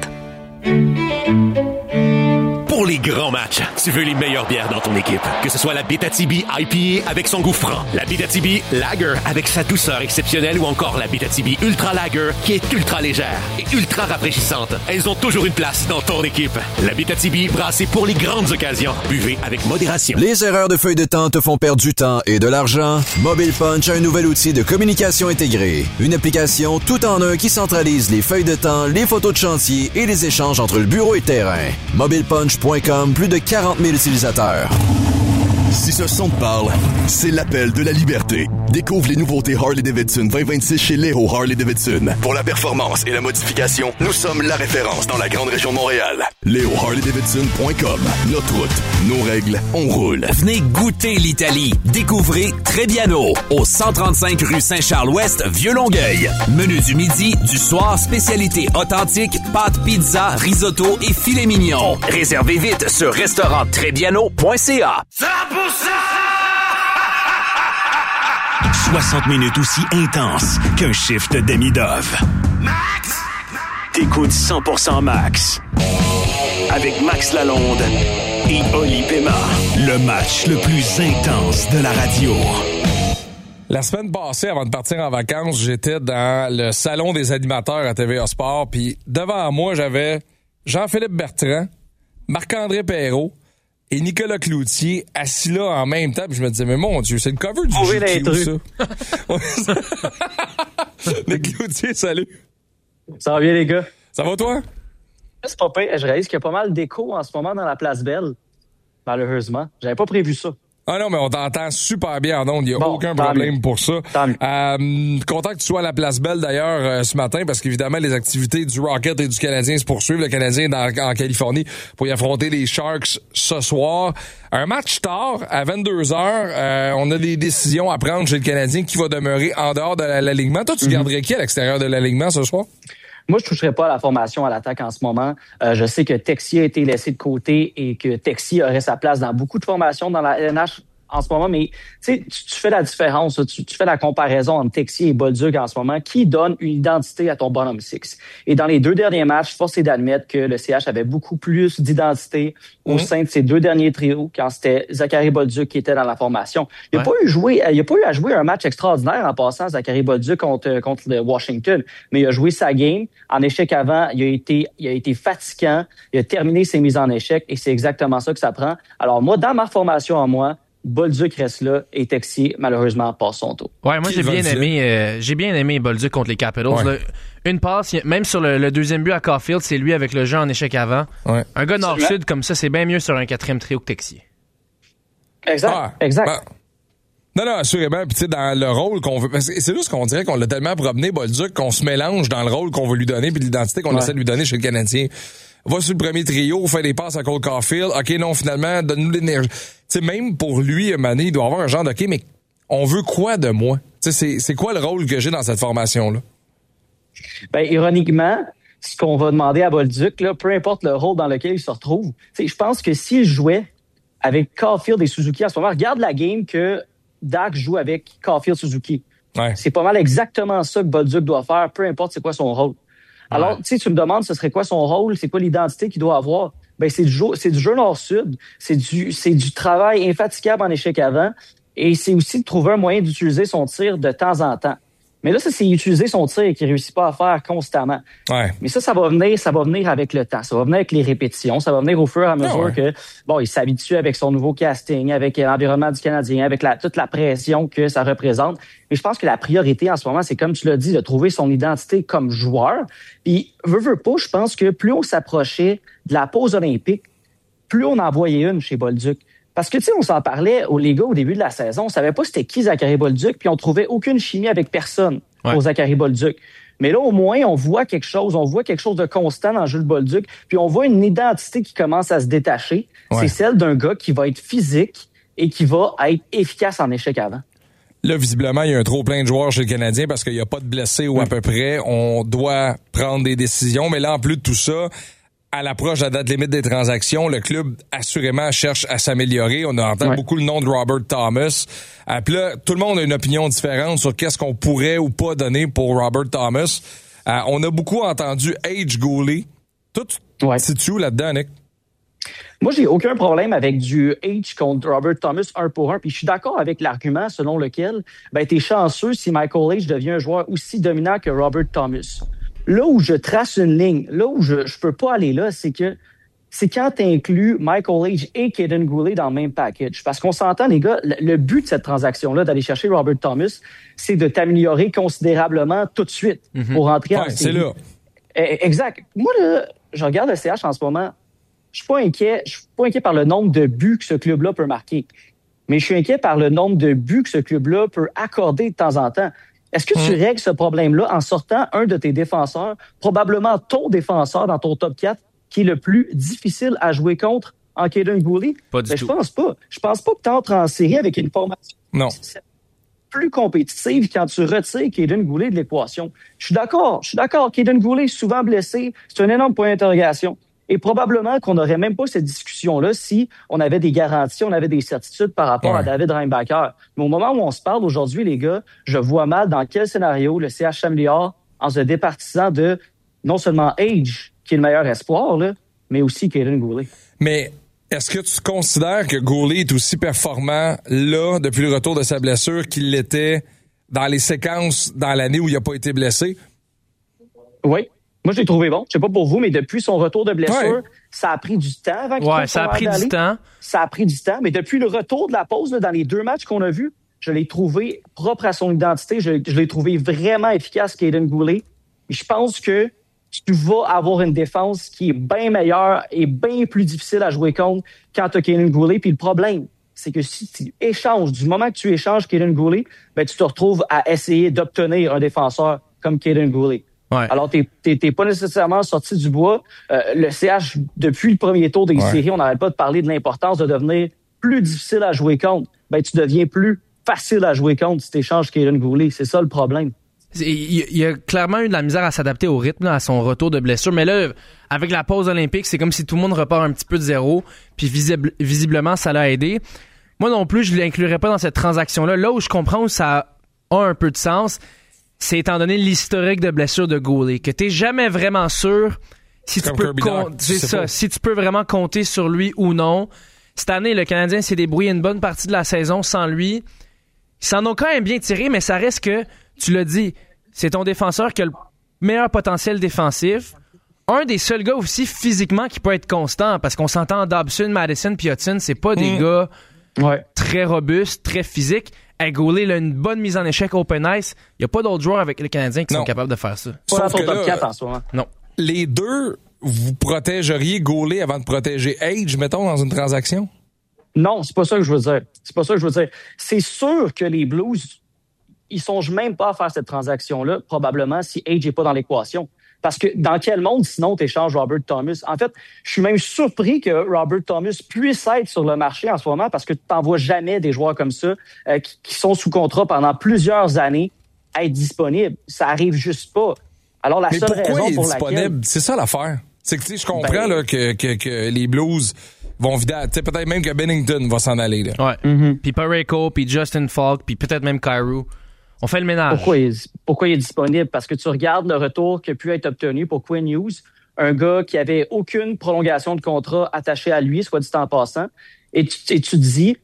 Pour les grands matchs, tu veux les meilleures bières dans ton équipe. Que ce soit la Abitibi I P A avec son goût franc, la Abitibi Lager avec sa douceur exceptionnelle ou encore la Abitibi Ultra Lager qui est ultra légère et ultra rafraîchissante. Elles ont toujours une place dans ton équipe. La Abitibi brassée pour les grandes occasions. Buvez avec modération. Les erreurs de feuille de temps te font perdre du temps et de l'argent? Mobile Punch a un nouvel outil de communication intégrée. Une application tout en un qui centralise les feuilles de temps, les photos de chantier et les échanges entre le bureau et le terrain. Mobile Punch point com, plus de quarante mille utilisateurs. Si ce son te parle, c'est l'appel de la liberté. Découvre les nouveautés Harley-Davidson vingt vingt-six chez Léo Harley-Davidson. Pour la performance et la modification, nous sommes la référence dans la grande région de Montréal. Léo Harley Davidson point com. Notre route, nos règles, on roule. Venez goûter l'Italie. Découvrez Trebbiano au cent trente-cinq rue Saint-Charles-Ouest, Vieux-Longueuil. Menu du midi, du soir, spécialité authentique, pâtes, pizza, risotto et filet mignon. Réservez vite sur restaurant trebbiano point c a. cent pour cent soixante minutes aussi intenses qu'un shift demi-dove. Max! T'écoutes cent pour cent Max. Avec Max Lalonde et Oli Pema. Le match le plus intense de la radio. La semaine passée, avant de partir en vacances, j'étais dans le salon des animateurs à T V A Sport, puis devant moi, j'avais Jean-Philippe Bertrand, Marc-André Perrault et Nicolas Cloutier assis là en même temps. Puis je me disais, mais mon Dieu, c'est le cover du G Q, ça. Les Cloutier, salut. Ça va bien, les gars? Ça va, toi? C'est pas pire. Je réalise qu'il y a pas mal d'écho en ce moment dans la Place Belle. Malheureusement. J'avais pas prévu ça. Ah non, mais on t'entend super bien en ondes. Il n'y a bon, aucun problème mieux. pour ça. Euh, content que tu sois à la Place Belle, d'ailleurs, euh, ce matin, parce qu'évidemment, les activités du Rocket et du Canadien se poursuivent. Le Canadien est dans, en Californie pour y affronter les Sharks ce soir. Un match tard, à vingt-deux heures. Euh, on a des décisions à prendre chez le Canadien qui va demeurer en dehors de l'alignement. Toi, tu mm-hmm. garderais qui à l'extérieur de l'alignement ce soir? Moi, je toucherais pas à la formation à l'attaque en ce moment. Euh, je sais que Texier a été laissé de côté et que Texier aurait sa place dans beaucoup de formations dans la N H en ce moment, mais tu, tu fais la différence, tu, tu fais la comparaison entre Texier et Bolduc en ce moment, qui donne une identité à ton bottom six. Et dans les deux derniers matchs, force est d'admettre que le C H avait beaucoup plus d'identité au mmh. sein de ces deux derniers trios quand c'était Zachary Bolduc qui était dans la formation. Il n'a ouais. pas eu joué, il a pas eu à jouer un match extraordinaire en passant Zachary Bolduc contre contre le Washington, mais il a joué sa game en échec avant, il a été il a été fatigant, il a terminé ses mises en échec et c'est exactement ça que ça prend. Alors moi dans ma formation en moi, Bolduc reste là et Texier, malheureusement, passe son tour. Ouais, moi, j'ai bien aimé, euh, j'ai bien aimé Bolduc contre les Capitals. Ouais. Là, une passe, même sur le, le deuxième but à Caulfield, c'est lui avec le jeu en échec avant. Ouais. Un gars nord-sud comme ça, c'est bien mieux sur un quatrième trio que Texier. Exact, ah, exact. Ben, non, non, assurément. Puis tu sais, dans le rôle qu'on veut... Parce que c'est juste qu'on dirait qu'on l'a tellement promené, Bolduc, qu'on se mélange dans le rôle qu'on veut lui donner puis l'identité qu'on ouais. essaie de lui donner chez le Canadien. Va sur le premier trio, fait des passes à Cole Caulfield. OK, non, finalement, donne-nous l'énergie. Tu sais, même pour lui, Mané, il doit avoir un genre de OK, mais on veut quoi de moi? Tu sais, c'est, c'est quoi le rôle que j'ai dans cette formation-là? Ben, ironiquement, ce qu'on va demander à Bolduc, là, peu importe le rôle dans lequel il se retrouve, tu sais, je pense que s'il jouait avec Caulfield et Suzuki en ce moment, regarde la game que Dak joue avec Caulfield Suzuki. Ouais. C'est pas mal exactement ça que Bolduc doit faire, peu importe c'est quoi son rôle. Alors, tu sais, tu me demandes ce serait quoi son rôle, c'est quoi l'identité qu'il doit avoir. Ben, c'est du jeu, c'est du jeu nord-sud, c'est du, c'est du travail infatigable en échec avant, et c'est aussi de trouver un moyen d'utiliser son tir de temps en temps. Mais là, ça, c'est utiliser son tir qu'il réussit pas à faire constamment. Ouais. Mais ça, ça va venir, ça va venir avec le temps. Ça va venir avec les répétitions. Ça va venir au fur et à mesure oh ouais. que, bon, il s'habitue avec son nouveau casting, avec l'environnement du Canadien, avec la, toute la pression que ça représente. Mais je pense que la priorité en ce moment, c'est comme tu l'as dit, de trouver son identité comme joueur. Puis, veut, veut pas, je pense que plus on s'approchait de la pause olympique, plus on en voyait une chez Bolduc. Parce que, tu sais, on s'en parlait aux les gars au début de la saison. On savait pas c'était qui Zachary Bolduc, puis on trouvait aucune chimie avec personne ouais. pour Zachary Bolduc. Mais là, au moins, on voit quelque chose. On voit quelque chose de constant dans Jules Bolduc. Puis on voit une identité qui commence à se détacher. Ouais. C'est celle d'un gars qui va être physique et qui va être efficace en échec avant. Là, visiblement, il y a un trop plein de joueurs chez le Canadien parce qu'il n'y a pas de blessés ou à peu près. On doit prendre des décisions. Mais là, en plus de tout ça, à l'approche de la date limite des transactions, le club assurément cherche à s'améliorer. On entend ouais. beaucoup le nom de Robert Thomas. Euh, puis là, tout le monde a une opinion différente sur qu'est-ce qu'on pourrait ou pas donner pour Robert Thomas. Euh, on a beaucoup entendu Age Gooley. Toi, tu ouais. te situes là-dedans, Nick? Moi, j'ai aucun problème avec du H contre Robert Thomas un pour un. Puis je suis d'accord avec l'argument selon lequel ben, t'es chanceux si Michael H devient un joueur aussi dominant que Robert Thomas. Là où je trace une ligne, là où je je peux pas aller là, c'est que c'est quand tu inclus Michael H et Kaiden Guhle dans le même package. Parce qu'on s'entend, les gars, le but de cette transaction-là, d'aller chercher Robert Thomas, c'est de t'améliorer considérablement tout de suite mm-hmm. pour rentrer ouais, en c'est là. Exact. Moi, là, je regarde le C H en ce moment, je suis pas inquiet, je suis pas inquiet par le nombre de buts que ce club-là peut marquer. Mais je suis inquiet par le nombre de buts que ce club-là peut accorder de temps en temps. Est-ce que tu règles ce problème-là en sortant un de tes défenseurs, probablement ton défenseur dans ton top quatre, qui est le plus difficile à jouer contre en Kaiden Guhle? Pas du ben, tout. Je pense pas. Je pense pas que tu entres en série avec une formation non. plus compétitive quand tu retires Kaiden Guhle de l'équation. Je suis d'accord. Je suis d'accord. Kaiden Guhle, souvent blessé, c'est un énorme point d'interrogation. Et probablement qu'on n'aurait même pas cette discussion-là si on avait des garanties, on avait des certitudes par rapport ouais. à David Reinbacher. Mais au moment où on se parle aujourd'hui, les gars, je vois mal dans quel scénario le C H s'améliore en se départissant de non seulement Age, qui est le meilleur espoir, là, mais aussi Kaiden Guhle. Mais est-ce que tu considères que Guhle est aussi performant là, depuis le retour de sa blessure, qu'il l'était dans les séquences dans l'année où il n'a pas été blessé? Oui. Moi, je l'ai trouvé bon. Je sais pas pour vous, mais depuis son retour de blessure, ouais. ça a pris du temps avant qu'il Ouais, ça a pris du temps. Ça a pris du temps. Mais depuis le retour de la pause, là, dans les deux matchs qu'on a vus, je l'ai trouvé propre à son identité. Je, je l'ai trouvé vraiment efficace, Kaiden Guhle. Et je pense que tu vas avoir une défense qui est bien meilleure et bien plus difficile à jouer contre quand tu as Kaiden Guhle. Puis le problème, c'est que si tu échanges, du moment que tu échanges Kaiden Guhle, ben, tu te retrouves à essayer d'obtenir un défenseur comme Kaiden Guhle. Ouais. Alors, t'es, t'es, t'es pas nécessairement sorti du bois. Euh, le C H, depuis le premier tour des ouais. séries, on n'arrête pas de parler de l'importance de devenir plus difficile à jouer contre. Ben, tu deviens plus facile à jouer contre si t'échanges Kaiden Guhle. C'est ça le problème. Il, il a clairement eu de la misère à s'adapter au rythme, là, à son retour de blessure. Mais là, avec la pause olympique, c'est comme si tout le monde repart un petit peu de zéro. Puis visible, visiblement, ça l'a aidé. Moi non plus, je l'inclurais pas dans cette transaction-là. Là où je comprends où ça a un peu de sens, c'est étant donné l'historique de blessure de Goulet, que t'es jamais vraiment sûr si tu peux con- c'est ça, pas. si tu peux vraiment compter sur lui ou non. Cette année, le Canadien s'est débrouillé une bonne partie de la saison sans lui. Ils s'en ont quand même bien tiré, mais ça reste que, tu l'as dit, c'est ton défenseur qui a le meilleur potentiel défensif. Un des seuls gars aussi physiquement qui peut être constant, parce qu'on s'entend Dobson, Madison puis Hudson, c'est pas des mmh. gars ouais. très robustes, très physiques. Hey, Goulet, il a une bonne mise en échec open ice. Il n'y a pas d'autres joueurs avec les Canadiens qui non. sont capables de faire ça. Pas dans ton top quatre en ce moment. Non. Les deux, vous protégeriez Goulet avant de protéger Age, mettons, dans une transaction? Non, c'est pas ça que je veux dire. C'est pas ça que je veux dire. C'est sûr que les Blues, ils songent même pas à faire cette transaction-là, probablement, si Age n'est pas dans l'équation. Parce que dans quel monde, sinon, tu échanges Robert Thomas? En fait, je suis même surpris que Robert Thomas puisse être sur le marché en ce moment parce que tu n'en vois jamais des joueurs comme ça euh, qui, qui sont sous contrat pendant plusieurs années être disponibles. Ça arrive juste pas. Alors, la Mais seule pourquoi raison il est pour disponible? laquelle... C'est ça l'affaire. C'est que, tu sais, je comprends ben... là, que, que, que les Blues vont vider... Tu sais, peut-être même que Bennington va s'en aller. Là. Ouais. Mm-hmm. Puis Parayko, puis Justin Falk, puis peut-être même Kyrou. On fait le ménage. Pourquoi il, est, pourquoi il est disponible? Parce que tu regardes le retour qui a pu être obtenu pour Quinn Hughes, un gars qui avait aucune prolongation de contrat attachée à lui, soit dit en passant, et tu, et tu te dis,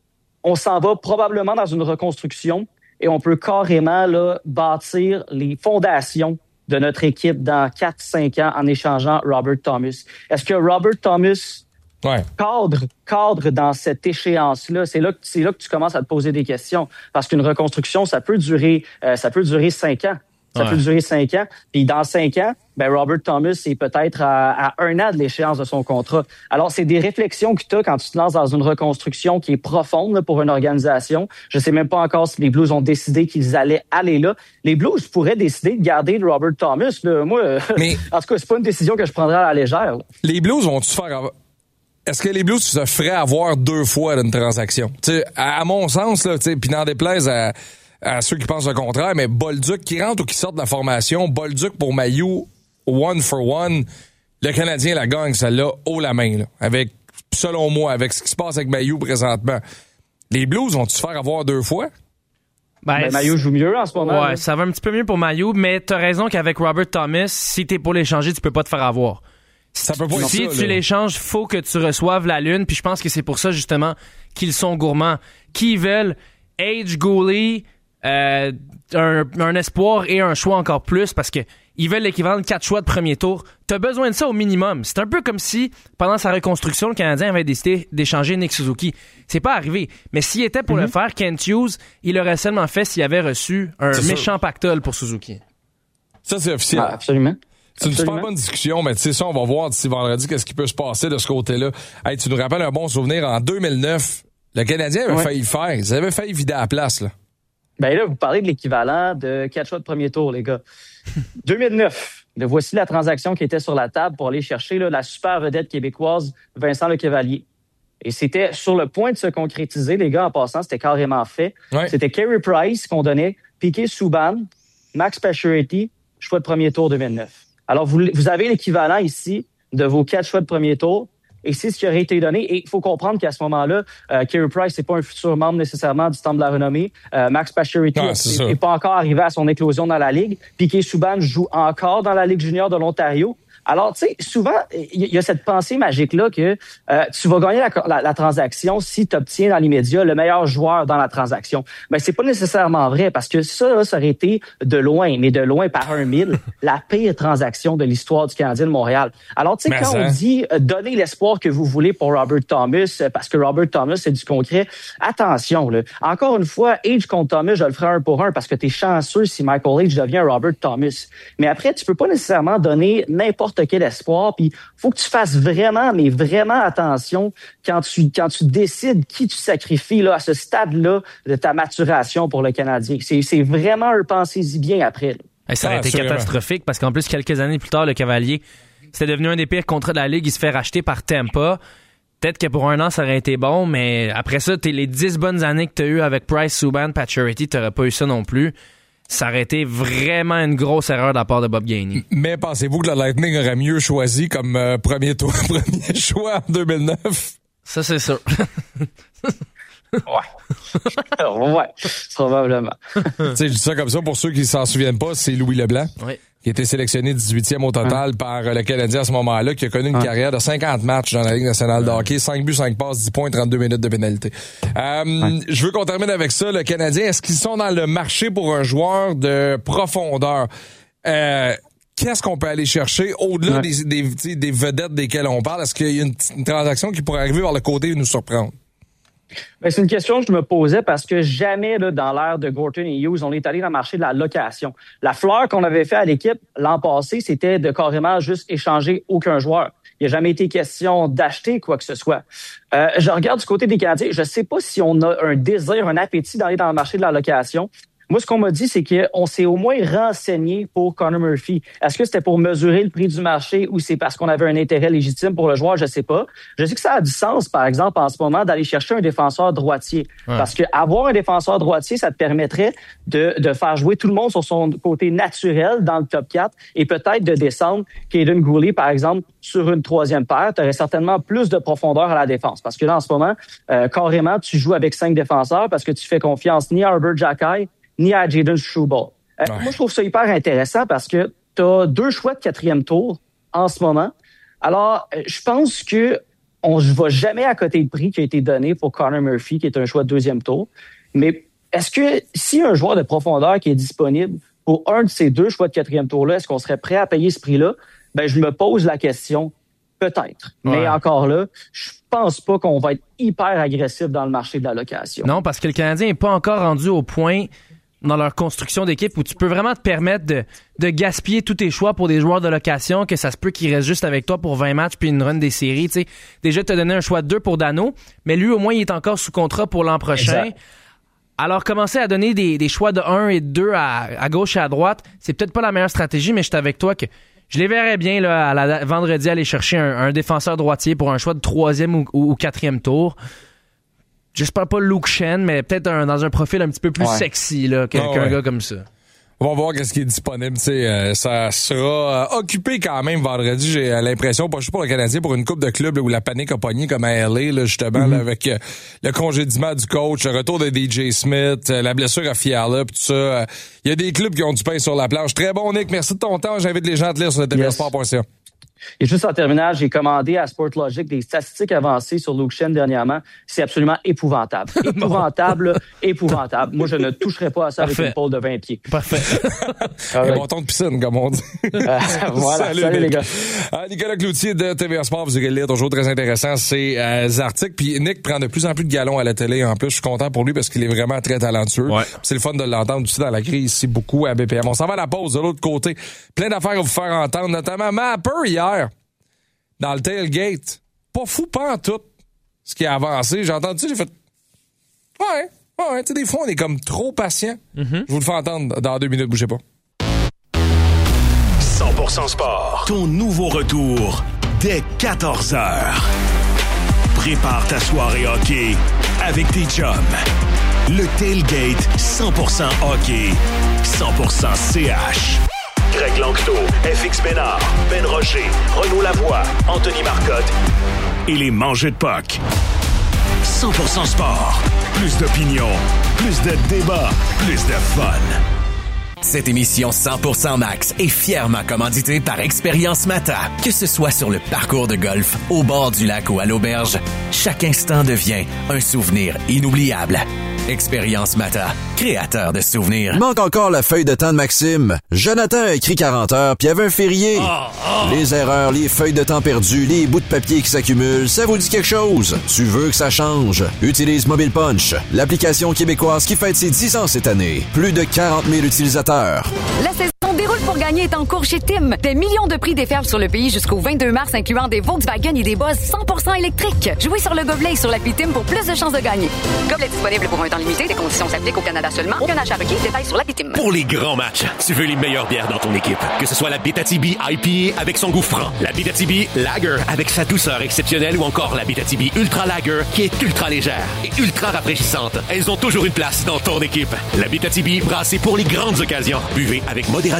on s'en va probablement dans une reconstruction et on peut carrément là, bâtir les fondations de notre équipe dans quatre cinq ans en échangeant Robert Thomas. Est-ce que Robert Thomas... Ouais. Cadre, cadre dans cette échéance-là, c'est là que c'est là que tu commences à te poser des questions, parce qu'une reconstruction, ça peut durer, euh, ça peut durer cinq ans, ça ouais. peut durer cinq ans. Puis dans cinq ans, ben Robert Thomas est peut-être à, à un an de l'échéance de son contrat. Alors c'est des réflexions que tu as quand tu te lances dans une reconstruction qui est profonde là, pour une organisation. Je sais même pas encore si les Blues ont décidé qu'ils allaient aller là. Les Blues pourraient décider de garder Robert Thomas. Là. Moi, Mais... en tout cas, c'est pas une décision que je prendrais à la légère. Là. Les Blues vont-tu faire Est-ce que les Blues se feraient avoir deux fois d'une transaction? T'sais, à, à mon sens, là, puis n'en déplaise à, à ceux qui pensent le contraire, mais Bolduc qui rentre ou qui sort de la formation, Bolduc pour Mailloux, one for one, le Canadien la gagne, celle-là, haut la main, là, avec, selon moi, avec ce qui se passe avec Mailloux présentement. Les Blues vont-tu se faire avoir deux fois? Ben, ben Mailloux joue mieux en ce moment. Ouais, là. ça va un petit peu mieux pour Mailloux, mais t'as raison qu'avec Robert Thomas, si t'es pour l'échanger, tu peux pas te faire avoir. Ça peut pas si être ça, tu là. l'échanges, faut que tu reçoives la lune, puis je pense que c'est pour ça justement qu'ils sont gourmands. Qui veulent Age, Goulet, euh, un, un espoir et un choix encore plus, parce que ils veulent l'équivalent de quatre choix de premier tour. T'as besoin de ça au minimum. C'est un peu comme si, pendant sa reconstruction, le Canadien avait décidé d'échanger Nick Suzuki. C'est pas arrivé. Mais s'il était pour mm-hmm. le faire, Kent Hughes, il l'aurait seulement fait s'il avait reçu un c'est méchant sûr. Pactole pour Suzuki. Ça, c'est officiel. Ah, absolument. C'est une Absolument. super bonne discussion, mais tu sais ça, on va voir d'ici vendredi qu'est-ce qui peut se passer de ce côté-là. Hey, tu nous rappelles un bon souvenir, en deux mille neuf, le Canadien avait ouais. failli le faire. Ils avaient failli vider à la place, là. Ben là, vous parlez de l'équivalent de quatre choix de premier tour, les gars. deux mille neuf, là, voici la transaction qui était sur la table pour aller chercher là, la super vedette québécoise Vincent Lecavalier. Et c'était sur le point de se concrétiser, les gars, en passant, c'était carrément fait. Ouais. C'était Carey Price qu'on donnait, Piquet Subban, Max Pacioretty, choix de premier tour deux mille neuf. Alors, vous, vous avez l'équivalent ici de vos quatre choix de premier tour, et c'est ce qui aurait été donné. Et il faut comprendre qu'à ce moment-là, euh, Carey Price n'est pas un futur membre nécessairement du Temple de la Renommée. Euh, Max Pacioretty n'est pas encore arrivé à son éclosion dans la Ligue. Piquet Subban joue encore dans la Ligue junior de l'Ontario. Alors, tu sais, souvent, il y a cette pensée magique-là que euh, tu vas gagner la, la, la transaction si tu obtiens dans l'immédiat le meilleur joueur dans la transaction. Mais c'est pas nécessairement vrai, parce que ça, là, ça aurait été de loin, mais de loin par un mille, la pire transaction de l'histoire du Canadien de Montréal. Alors, tu sais, quand on dit euh, donnez l'espoir que vous voulez pour Robert Thomas, euh, parce que Robert Thomas, c'est du concret, attention, là. Encore une fois, Age contre Thomas, je le ferai un pour un, parce que t'es chanceux si Michael Age devient Robert Thomas. Mais après, tu peux pas nécessairement donner n'importe quel espoir, puis faut que tu fasses vraiment, mais vraiment attention quand tu quand tu décides qui tu sacrifies là à ce stade-là de ta maturation pour le Canadien. C'est c'est vraiment un pensez-y bien après. Hey, ça aurait ah, été catastrophique parce qu'en plus quelques années plus tard, le Cavalier, c'était devenu un des pires contrats de la Ligue. Il se fait racheter par Tampa. Peut-être que pour un an, ça aurait été bon, mais après ça, t'es les dix bonnes années que t'as eues avec Price, Subban, Pacioretty, t'aurais pas eu ça non plus. Ça aurait été vraiment une grosse erreur de la part de Bob Gainey. Mais pensez-vous que le Lightning aurait mieux choisi comme euh, premier tour, premier choix en deux mille neuf? Ça, c'est sûr. Ouais. ouais, probablement. Tu sais, je dis ça comme ça pour ceux qui s'en souviennent pas, c'est Louis Leblanc. Oui. Qui a été sélectionné dix-huitième au total hein? par le Canadien à ce moment-là, qui a connu une hein? carrière de cinquante matchs dans la Ligue nationale de hockey, cinq buts, cinq passes, dix points, trente-deux minutes de pénalité. Euh, hein? Je veux qu'on termine avec ça, le Canadien. Est-ce qu'ils sont dans le marché pour un joueur de profondeur? Euh, qu'est-ce qu'on peut aller chercher au-delà ouais. des, des, des vedettes desquelles on parle? Est-ce qu'il y a une, une transaction qui pourrait arriver vers le côté et nous surprendre? Ben, c'est une question que je me posais parce que jamais, là, dans l'ère de Gorton et Hughes, on est allé dans le marché de la location. La fleur qu'on avait fait à l'équipe l'an passé, c'était de carrément juste échanger aucun joueur. Il n'y a jamais été question d'acheter quoi que ce soit. Euh, je regarde du côté des Canadiens. Je ne sais pas si on a un désir, un appétit d'aller dans le marché de la location. Moi, ce qu'on m'a dit, c'est qu'on s'est au moins renseigné pour Connor Murphy. Est-ce que c'était pour mesurer le prix du marché ou c'est parce qu'on avait un intérêt légitime pour le joueur? Je sais pas. Je sais que ça a du sens, par exemple, en ce moment, d'aller chercher un défenseur droitier. Ouais. Parce que avoir un défenseur droitier, ça te permettrait de, de faire jouer tout le monde sur son côté naturel dans le top quatre et peut-être de descendre Caden Gooley, par exemple, sur une troisième paire. Tu aurais certainement plus de profondeur à la défense. Parce que là, en ce moment, euh, carrément, tu joues avec cinq défenseurs parce que tu fais confiance ni à Herbert Xhekaj, ni à Jayden Struble. Euh, ouais. Moi, je trouve ça hyper intéressant parce que tu as deux choix de quatrième tour en ce moment. Alors, je pense que on ne va jamais à côté de prix qui a été donné pour Connor Murphy, qui est un choix de deuxième tour. Mais est-ce que si un joueur de profondeur qui est disponible pour un de ces deux choix de quatrième tour-là, est-ce qu'on serait prêt à payer ce prix-là? Ben, je me pose la question. Peut-être. Ouais. Mais encore là, je pense pas qu'on va être hyper agressif dans le marché de la location. Non, parce que le Canadien n'est pas encore rendu au point dans leur construction d'équipe où tu peux vraiment te permettre de, de gaspiller tous tes choix pour des joueurs de location, que ça se peut qu'ils restent juste avec toi pour vingt matchs puis une run des séries. T'sais. Déjà, tu as donné un choix de deux pour Dano, mais lui, au moins, il est encore sous contrat pour l'an prochain. Exact. Alors, commencer à donner des, des choix de un et de deux à, à gauche et à droite, c'est peut-être pas la meilleure stratégie, mais je suis avec toi que je les verrais bien là, à la, vendredi aller chercher un, un défenseur droitier pour un choix de troisième ou, ou, ou quatrième tour. J'espère pas Luke Shen, mais peut-être un, dans un profil un petit peu plus ouais. sexy là, qu'un, oh, qu'un ouais. gars comme ça. On va voir qu'est-ce qui est disponible. Euh, ça sera euh, occupé quand même vendredi. J'ai euh, l'impression, pas juste pour le Canadien, pour une coupe de clubs là, où la panique a pogné comme à L A, là, justement, mm-hmm. là, avec euh, le congédiement du coach, le retour de D J Smith, euh, la blessure à Fiala, puis tout ça. Il euh, y a des clubs qui ont du pain sur la planche. Très bon, Nick. Merci de ton temps. J'invite les gens à te lire sur le T V S sport point C A. Et juste en terminant, j'ai commandé à Sportlogic des statistiques avancées sur Luke Shen dernièrement. C'est absolument épouvantable. Épouvantable, épouvantable. Moi, je ne toucherai pas à ça Parfait. Avec une pôle de vingt pieds. Parfait. Un bon ton de piscine, comme on dit. Euh, voilà, salut, salut les gars. Ah, Nicolas Cloutier de T V S Sport, vous irez le lire, toujours très intéressant, ces euh, articles. Puis Nick prend de plus en plus de galons à la télé. En plus, je suis content pour lui parce qu'il est vraiment très talentueux. Ouais. C'est le fun de l'entendre aussi dans la crise ici, beaucoup à B P M. On s'en va à la pause de l'autre côté. Plein d'affaires à vous faire entendre, notamment Mapper hier. Dans le tailgate. Pas fou, pas en tout. Ce qui a avancé. J'ai entendu ça, j'ai fait. Ouais, ouais, tu sais, des fois, on est comme trop patient. Mm-hmm. Je vous le fais entendre dans deux minutes, bougez pas. cent pour cent Sport. Ton nouveau retour dès quatorze heures. Prépare ta soirée hockey avec tes chums. Le tailgate cent pour cent hockey, cent pour cent C H. Greg Lanctot, F X Bénard, Ben Rocher, Renaud Lavoie, Anthony Marcotte et les mangeux de puck. cent pour cent Sport. Plus d'opinion, plus de débats, plus de fun. Cette émission cent pour cent Max est fièrement commanditée par Expérience Mata. Que ce soit sur le parcours de golf, au bord du lac ou à l'auberge, chaque instant devient un souvenir inoubliable. Expérience Mata, créateur de souvenirs. Il manque encore la feuille de temps de Maxime. Jonathan a écrit quarante heures, puis il y avait un férié. Oh, oh. Les erreurs, les feuilles de temps perdues, les bouts de papier qui s'accumulent, ça vous dit quelque chose? Tu veux que ça change? Utilise Mobile Punch, l'application québécoise qui fête ses dix ans cette année. Plus de quarante mille utilisateurs. La saison déroule pour gagner est en cours chez Tim. Des millions de prix déferlent sur le pays jusqu'au vingt-deux mars, incluant des Volkswagen et des Buzz cent pour cent électriques. Jouez sur le gobelet et sur l'appli Tim pour plus de chances de gagner. Gobelet disponible pour un temps limité. Des conditions s'appliquent au Canada seulement. Aucun achat requis. Détails sur l'appli Tim. Pour les grands matchs, tu veux les meilleures bières dans ton équipe. Que ce soit la Bétatibi I P A avec son goût franc, la Bétatibi Lager avec sa douceur exceptionnelle ou encore la Bétatibi Ultra Lager qui est ultra légère et ultra rafraîchissante. Elles ont toujours une place dans ton équipe. La Bétatibi brassée pour les grandes occasions. Buvez avec modération. Chez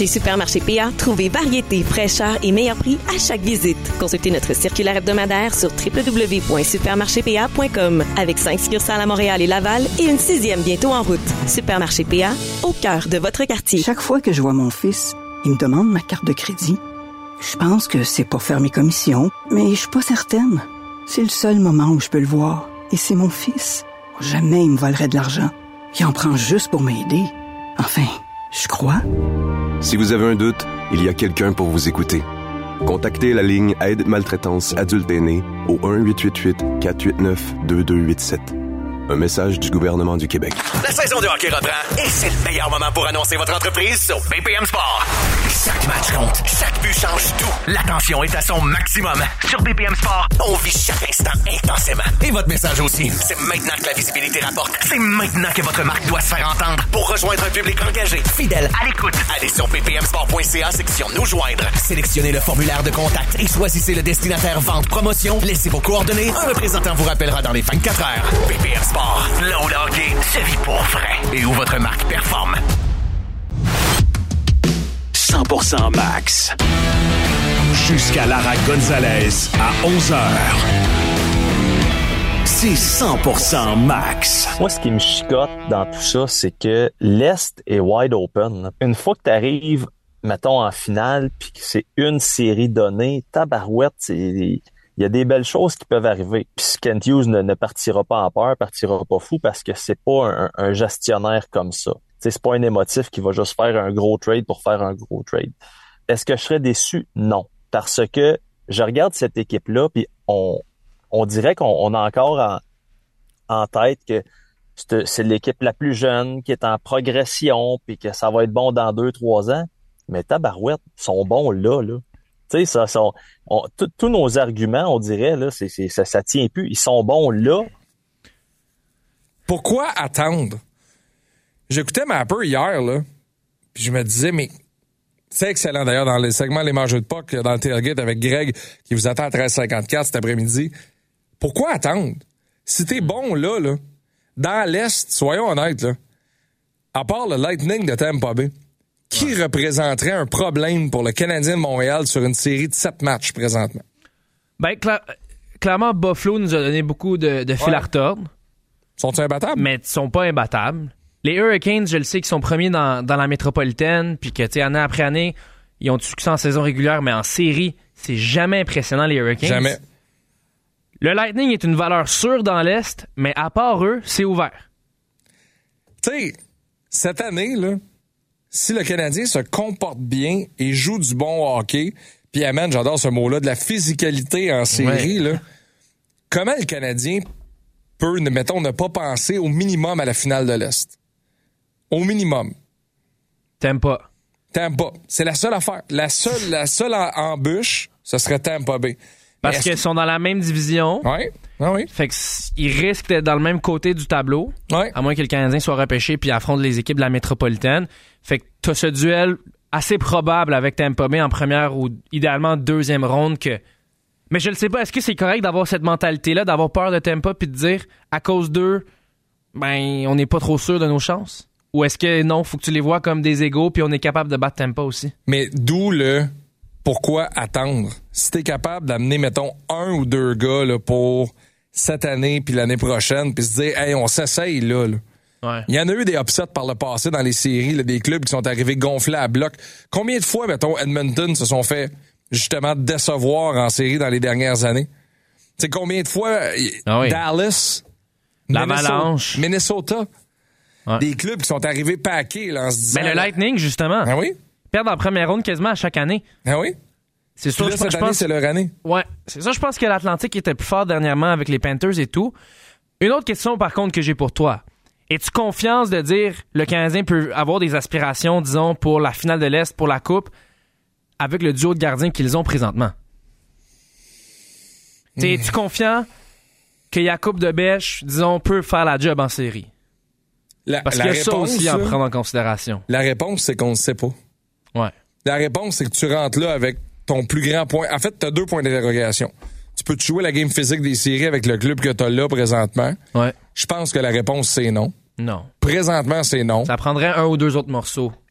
Supermarché P A, trouvez variété, fraîcheur et meilleur prix à chaque visite. Consultez notre circulaire hebdomadaire sur w w w point supermarché p a point com avec cinq succursales à Montréal et Laval et une sixième bientôt en route. Supermarché P A, au cœur de votre quartier. Chaque fois que je vois mon fils, il me demande ma carte de crédit. Je pense que c'est pour faire mes commissions, mais je suis pas certaine. C'est le seul moment où je peux le voir. Et c'est mon fils. Jamais il me volerait de l'argent. Il en prend juste pour m'aider. Enfin, je crois. Si vous avez un doute, il y a quelqu'un pour vous écouter. Contactez la ligne Aide maltraitance adulte aîné au un huit huit huit quatre huit neuf deux deux huit sept. Un message du gouvernement du Québec. La saison de hockey reprend et c'est le meilleur moment pour annoncer votre entreprise sur B P M Sport. Chaque match compte, chaque but change tout. L'attention est à son maximum. Sur B P M Sport, on vit chaque instant intensément. Et votre message aussi. C'est maintenant que la visibilité rapporte. C'est maintenant que votre marque doit se faire entendre pour rejoindre un public engagé, fidèle, à l'écoute. Allez sur b p m sport point c a, section Nous joindre. Sélectionnez le formulaire de contact et choisissez le destinataire vente promotion. Laissez vos coordonnées. Un représentant vous rappellera dans les vingt-quatre heures. B P M Sport. Là où le hockey se vit pour vrai et où votre marque performe. cent pour cent Max. Jusqu'à Lara Gonzalez à onze heures. C'est cent pour cent Max. Moi, ce qui me chicote dans tout ça, c'est que l'Est est wide open. Une fois que tu arrives, mettons, en finale, puis que c'est une série donnée, tabarouette, c'est... il y a des belles choses qui peuvent arriver. Puis Kent Hughes ne, ne partira pas en peur, partira pas fou parce que c'est pas un, un gestionnaire comme ça. T'sais, c'est pas un émotif qui va juste faire un gros trade pour faire un gros trade. Est-ce que je serais déçu? Non. Parce que je regarde cette équipe-là, puis on, on dirait qu'on on a encore en, en tête que c'est, c'est l'équipe la plus jeune qui est en progression, puis que ça va être bon dans deux, trois ans. Mais tabarouette, ils sont bons là, là. Tu sais, ça, ça, tous nos arguments, on dirait, là, c'est, c'est, ça, ça tient plus. Ils sont bons là. Pourquoi attendre? J'écoutais Mapper hier, là, puis je me disais, mais c'est excellent d'ailleurs dans le segment Les Mangeux de P O C, dans le tailgate avec Greg, qui vous attend à treize cinquante-quatre cet après-midi. Pourquoi attendre? Si t'es bon là, là, dans l'Est, soyons honnêtes, là, à part le Lightning de Tampa Bay, qui ouais. représenterait un problème pour le Canadien de Montréal sur une série de sept matchs présentement? Ben, cla- clairement, Buffalo nous a donné beaucoup de, de fil ouais. à retordre. Sont-ils imbattables? Mais ils sont pas imbattables. Les Hurricanes, je le sais, qui sont premiers dans, dans la métropolitaine, puis que, tu sais, année après année, ils ont du succès en saison régulière, mais en série, c'est jamais impressionnant, les Hurricanes. Jamais. Le Lightning est une valeur sûre dans l'Est, mais à part eux, c'est ouvert. Tu sais, cette année, là, si le Canadien se comporte bien et joue du bon hockey, puis amène, j'adore ce mot-là, de la physicalité en série, ouais. là, comment le Canadien peut, mettons, ne pas penser au minimum à la finale de l'Est? Au minimum. T'aimes pas. T'aimes pas. C'est la seule affaire. La seule, la seule embûche, ce serait Tampa Bay. Parce qu'ils sont dans la même division. Oui. Ah oui. Fait qu'ils risquent d'être dans le même côté du tableau. Oui. À moins que le Canadien soit repêché puis affronte les équipes de la métropolitaine. Fait que t'as ce duel assez probable avec Tampa Bay en première ou idéalement deuxième ronde que... Mais je ne sais pas, est-ce que c'est correct d'avoir cette mentalité-là, d'avoir peur de Tampa puis de dire, à cause d'eux, ben, on n'est pas trop sûr de nos chances? Ou est-ce que non, faut que tu les vois comme des égaux puis on est capable de battre Tampa aussi? Mais d'où le pourquoi attendre? Si t'es capable d'amener, mettons, un ou deux gars là, pour cette année puis l'année prochaine puis se dire, hey, on s'essaye là. là. Ouais. Il y en a eu des upsets par le passé dans les séries, là, des clubs qui sont arrivés gonflés à bloc. Combien de fois, mettons, Edmonton se sont fait justement décevoir en série dans les dernières années? Tu sais, combien de fois ah oui. Dallas, l'Avalanche, Minnesota, Minnesota ouais. des clubs qui sont arrivés paqués là, en se disant... Mais le Lightning, justement. Ah oui? Perdent en première ronde quasiment à chaque année. Ah oui? C'est sûr, là, je, cette je année, pense, c'est leur année. Ouais, c'est ça. Je pense que l'Atlantique était plus fort dernièrement avec les Panthers et tout. Une autre question, par contre, que j'ai pour toi. Es-tu confiance de dire le Canadien peut avoir des aspirations, disons, pour la finale de l'Est, pour la Coupe, avec le duo de gardiens qu'ils ont présentement? Mmh. Es-tu confiant que Jakub de Bèche, disons, peut faire la job en série? La, Parce la qu'il y a réponse, ça aussi à prendre en considération. La réponse, c'est qu'on ne sait pas. Ouais. La réponse, c'est que tu rentres là avec ton plus grand point. En fait, tu as deux points d'interrogation. Tu peux te jouer la game physique des séries avec le club que tu as là présentement? Ouais. Je pense que la réponse, c'est non. Non. Présentement, c'est non. Ça prendrait un ou deux autres morceaux.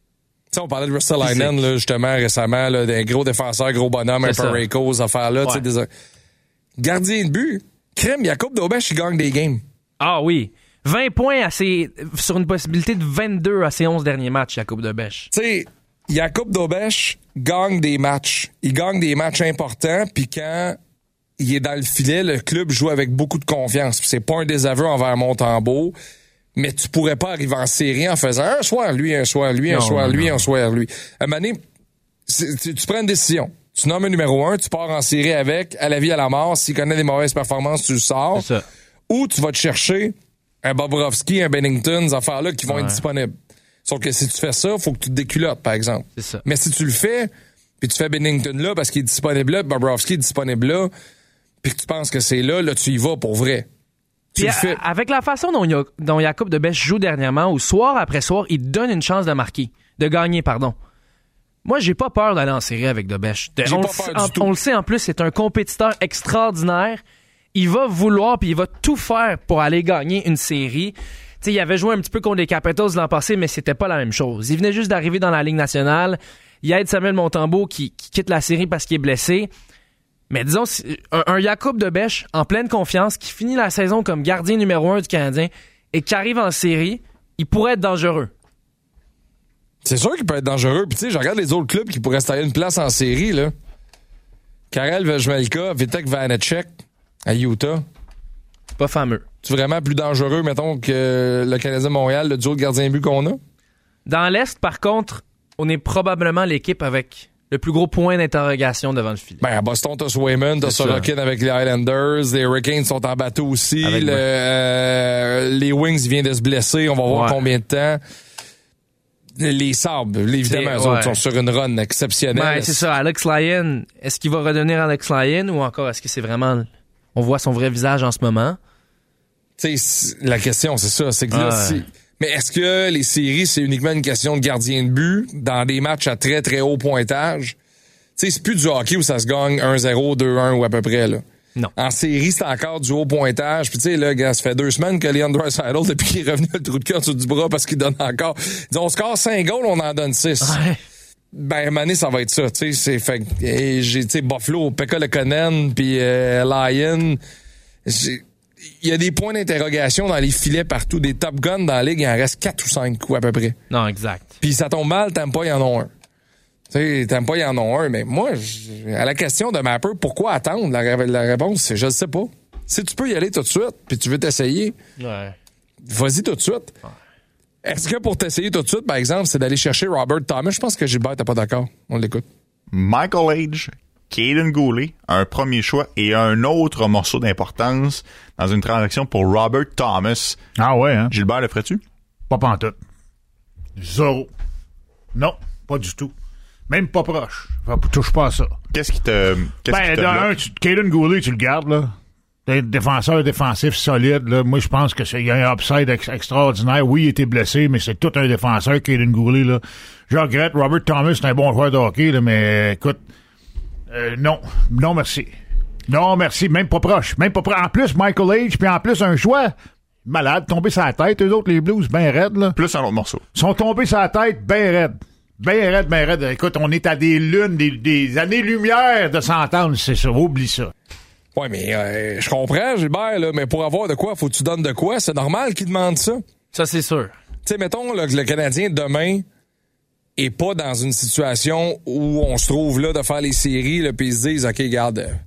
sais, on parlait de Ristolainen, là, justement, récemment, là, des gros défenseurs, gros bonhomme, un Parayko, ces affaires-là. Ouais. Des... Gardien de but, crème, Jakub Dobeš, il gagne des games. Ah oui. vingt points à ses... sur une possibilité de vingt-deux à ses onze derniers matchs, Jakub Dobeš. Tu sais, Jakub Dobeš gagne des matchs. Il gagne des matchs importants, puis quand il est dans le filet, le club joue avec beaucoup de confiance. Puis c'est pas un désaveu envers Montembeault, mais tu pourrais pas arriver en série en faisant un soir lui, un soir lui, un non, soir non, lui, non. un soir lui. À un moment donné, tu, tu prends une décision. Tu nommes un numéro un, tu pars en série avec, à la vie, à la mort. S'il connaît des mauvaises performances, tu le sors. C'est ça. Ou tu vas te chercher un Bobrovski, un Bennington, ces affaires-là qui vont ouais. être disponibles. Sauf que si tu fais ça, faut que tu te déculottes, par exemple. C'est ça. Mais si tu le fais, puis tu fais Bennington là parce qu'il est disponible là, Bobrovski est disponible là, puis que tu penses que c'est là, là, tu y vas pour vrai. Tu le fais. Avec la façon dont, a, dont Jakub Dobeš joue dernièrement, où soir après soir, il te donne une chance de marquer, de gagner, pardon. Moi, j'ai pas peur d'aller en série avec Dobeš. De, on, on, on le sait, en plus, c'est un compétiteur extraordinaire. Il va vouloir, puis il va tout faire pour aller gagner une série. T'sais, il avait joué un petit peu contre les Capitals l'an passé, mais c'était pas la même chose. Il venait juste d'arriver dans la Ligue nationale. Il aide Samuel Montembeault qui, qui quitte la série parce qu'il est blessé. Mais disons, un, un Jakub Dobeš en pleine confiance, qui finit la saison comme gardien numéro un du Canadien et qui arrive en série, il pourrait être dangereux. C'est sûr qu'il peut être dangereux. Puis tu sais, je regarde les autres clubs qui pourraient se tailler une place en série, là. Karel Vejmelka, Vitek Vanecek à Utah. Pas fameux. C'est vraiment plus dangereux, mettons, que le Canadien Montréal, le duo de gardien but qu'on a? Dans l'Est, par contre, on est probablement l'équipe avec le plus gros point d'interrogation devant le filet. Ben, à Boston, t'as Swayman, t'as Sorokin avec les Highlanders, les Hurricanes sont en bateau aussi, le, euh, les Wings viennent de se blesser, on va voir ouais. combien de temps. Les Sabres, évidemment, eux ouais. autres sont sur une run exceptionnelle. Ben, c'est ça, Alex Lyon, est-ce qu'il va redonner Alex Lyon ou encore est-ce que c'est vraiment... On voit son vrai visage en ce moment? Tu sais, la question, c'est ça, c'est que là, ah ouais. si... Mais est-ce que les séries, c'est uniquement une question de gardien de but dans des matchs à très, très haut pointage? Tu sais, c'est plus du hockey où ça se gagne un zéro, deux un ou à peu près, là. Non. En série, c'est encore du haut pointage. Puis tu sais, là, gars, ça fait deux semaines que Leon Draisaitl, depuis qu'il est revenu le trou de cœur sur du bras parce qu'il donne encore... Disons, on score cinq goals, on en donne six. Ouais. Ben, à un moment donné, ça va être ça, tu sais. C'est fait et j'ai, tu sais, Buffalo, Pekka Lekonen, puis euh, Lyon. J'ai... Il y a des points d'interrogation dans les filets partout. Des Top Guns dans la ligue, il en reste quatre ou cinq coups à peu près. Non, exact. Puis ça tombe mal, t'aimes pas, il y en a un. Tu sais, t'aimes pas, il y en a un. Mais moi, j'... à la question de Mapper, pourquoi attendre? La, la réponse, c'est je le sais pas. Si tu peux y aller tout de suite, puis tu veux t'essayer, ouais. vas-y tout de suite. Ouais. Est-ce que pour t'essayer tout de suite, par exemple, c'est d'aller chercher Robert Thomas? Je pense que Gilbert t'es pas d'accord. On l'écoute. Michael Age, Kaden Goulet, un premier choix et un autre morceau d'importance dans une transaction pour Robert Thomas. Ah ouais, hein? Gilbert, le ferais-tu? Pas pantoute. Zéro. Non, pas du tout. Même pas proche. Enfin, touche pas à ça. Qu'est-ce qui te... Qu'est-ce ben, qui te dans un, tu, Kaden Goulet, tu le gardes, là. T'es un défenseur défensif solide, là. Moi, je pense que c'est, il y a un upside ex- extraordinaire. Oui, il était blessé, mais c'est tout un défenseur, Kaden Goulet, là. Je regrette. Robert Thomas, c'est un bon joueur de hockey, là, mais écoute, euh, non. Non, merci. Non, merci. Même pas proche. Même pas proche. En plus, Michael Age, puis en plus, un choix malade, tombé sur la tête. Eux autres, les Blues, ben raides, là. Plus un autre morceau. Sont tombés sur la tête, ben raides. Ben raide, ben raide. Écoute, on est à des lunes, des, des années-lumière de s'entendre, c'est ça. Oublie ça. Ouais, mais euh, je comprends, Gilbert, là, mais pour avoir de quoi, faut que tu donnes de quoi. C'est normal qu'ils demandent ça. Ça, c'est sûr. Tu sais, mettons là, que le Canadien, demain, est pas dans une situation où on se trouve là de faire les séries, là, puis ils se disent, OK, regarde, euh,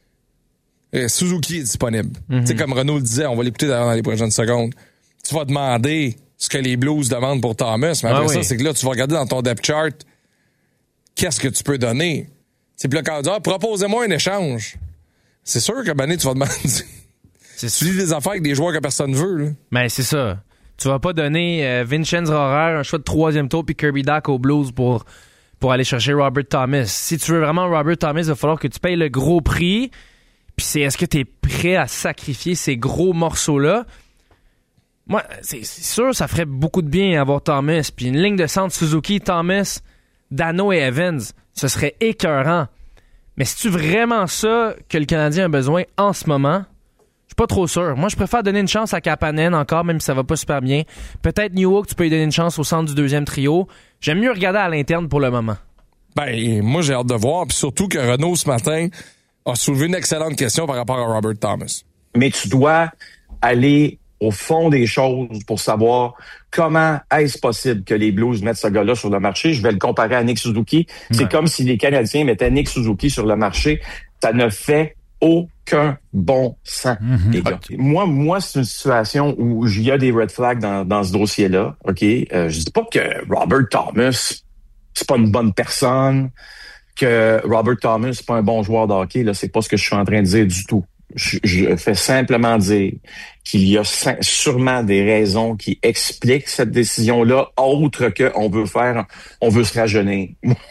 euh, Suzuki est disponible. Mm-hmm. Tu sais, comme Renaud le disait, on va l'écouter dans les prochaines secondes. Tu vas demander ce que les Blues demandent pour Thomas, mais après ah, ça, oui. c'est que là, tu vas regarder dans ton depth chart qu'est-ce que tu peux donner. C'est plus le cas de dire, proposez-moi un échange. C'est sûr qu'à Mané, tu vas demander. C'est tu lis des affaires avec des joueurs que personne veut, là. Mais c'est ça. Tu vas pas donner euh, Vincenz Rohrer un choix de troisième tour puis Kirby Dach aux Blues pour, pour aller chercher Robert Thomas. Si tu veux vraiment Robert Thomas, il va falloir que tu payes le gros prix. Puis c'est est-ce que tu es prêt à sacrifier ces gros morceaux-là? Moi, c'est, c'est sûr, ça ferait beaucoup de bien avoir Thomas. Puis une ligne de centre Suzuki, Thomas, Dano et Evans, ce serait écœurant. Mais c'est-tu vraiment ça que le Canadien a besoin en ce moment? suis pas trop sûr. Moi, je préfère donner une chance à Kapanen encore, même si ça va pas super bien. Peut-être Newhook, tu peux lui donner une chance au centre du deuxième trio. J'aime mieux regarder à l'interne pour le moment. Ben, moi, j'ai hâte de voir. Puis surtout que Renaud, ce matin, a soulevé une excellente question par rapport à Robert Thomas. Mais tu dois aller au fond des choses pour savoir comment est-ce possible que les Blues mettent ce gars-là sur le marché. Je vais le comparer à Nick Suzuki. Ouais. C'est comme si les Canadiens mettaient Nick Suzuki sur le marché. Ça ne fait aucun bon sens, mm-hmm. les gars. Okay. Moi, moi, c'est une situation où il y a des red flags dans, dans ce dossier-là. OK? Euh, je dis pas que Robert Thomas, c'est pas une bonne personne, que Robert Thomas, c'est pas un bon joueur de hockey. Là, c'est pas ce que je suis en train de dire du tout. Je, je fais simplement dire qu'il y a sûrement des raisons qui expliquent cette décision-là, autre que on veut faire, on veut se rajeunir.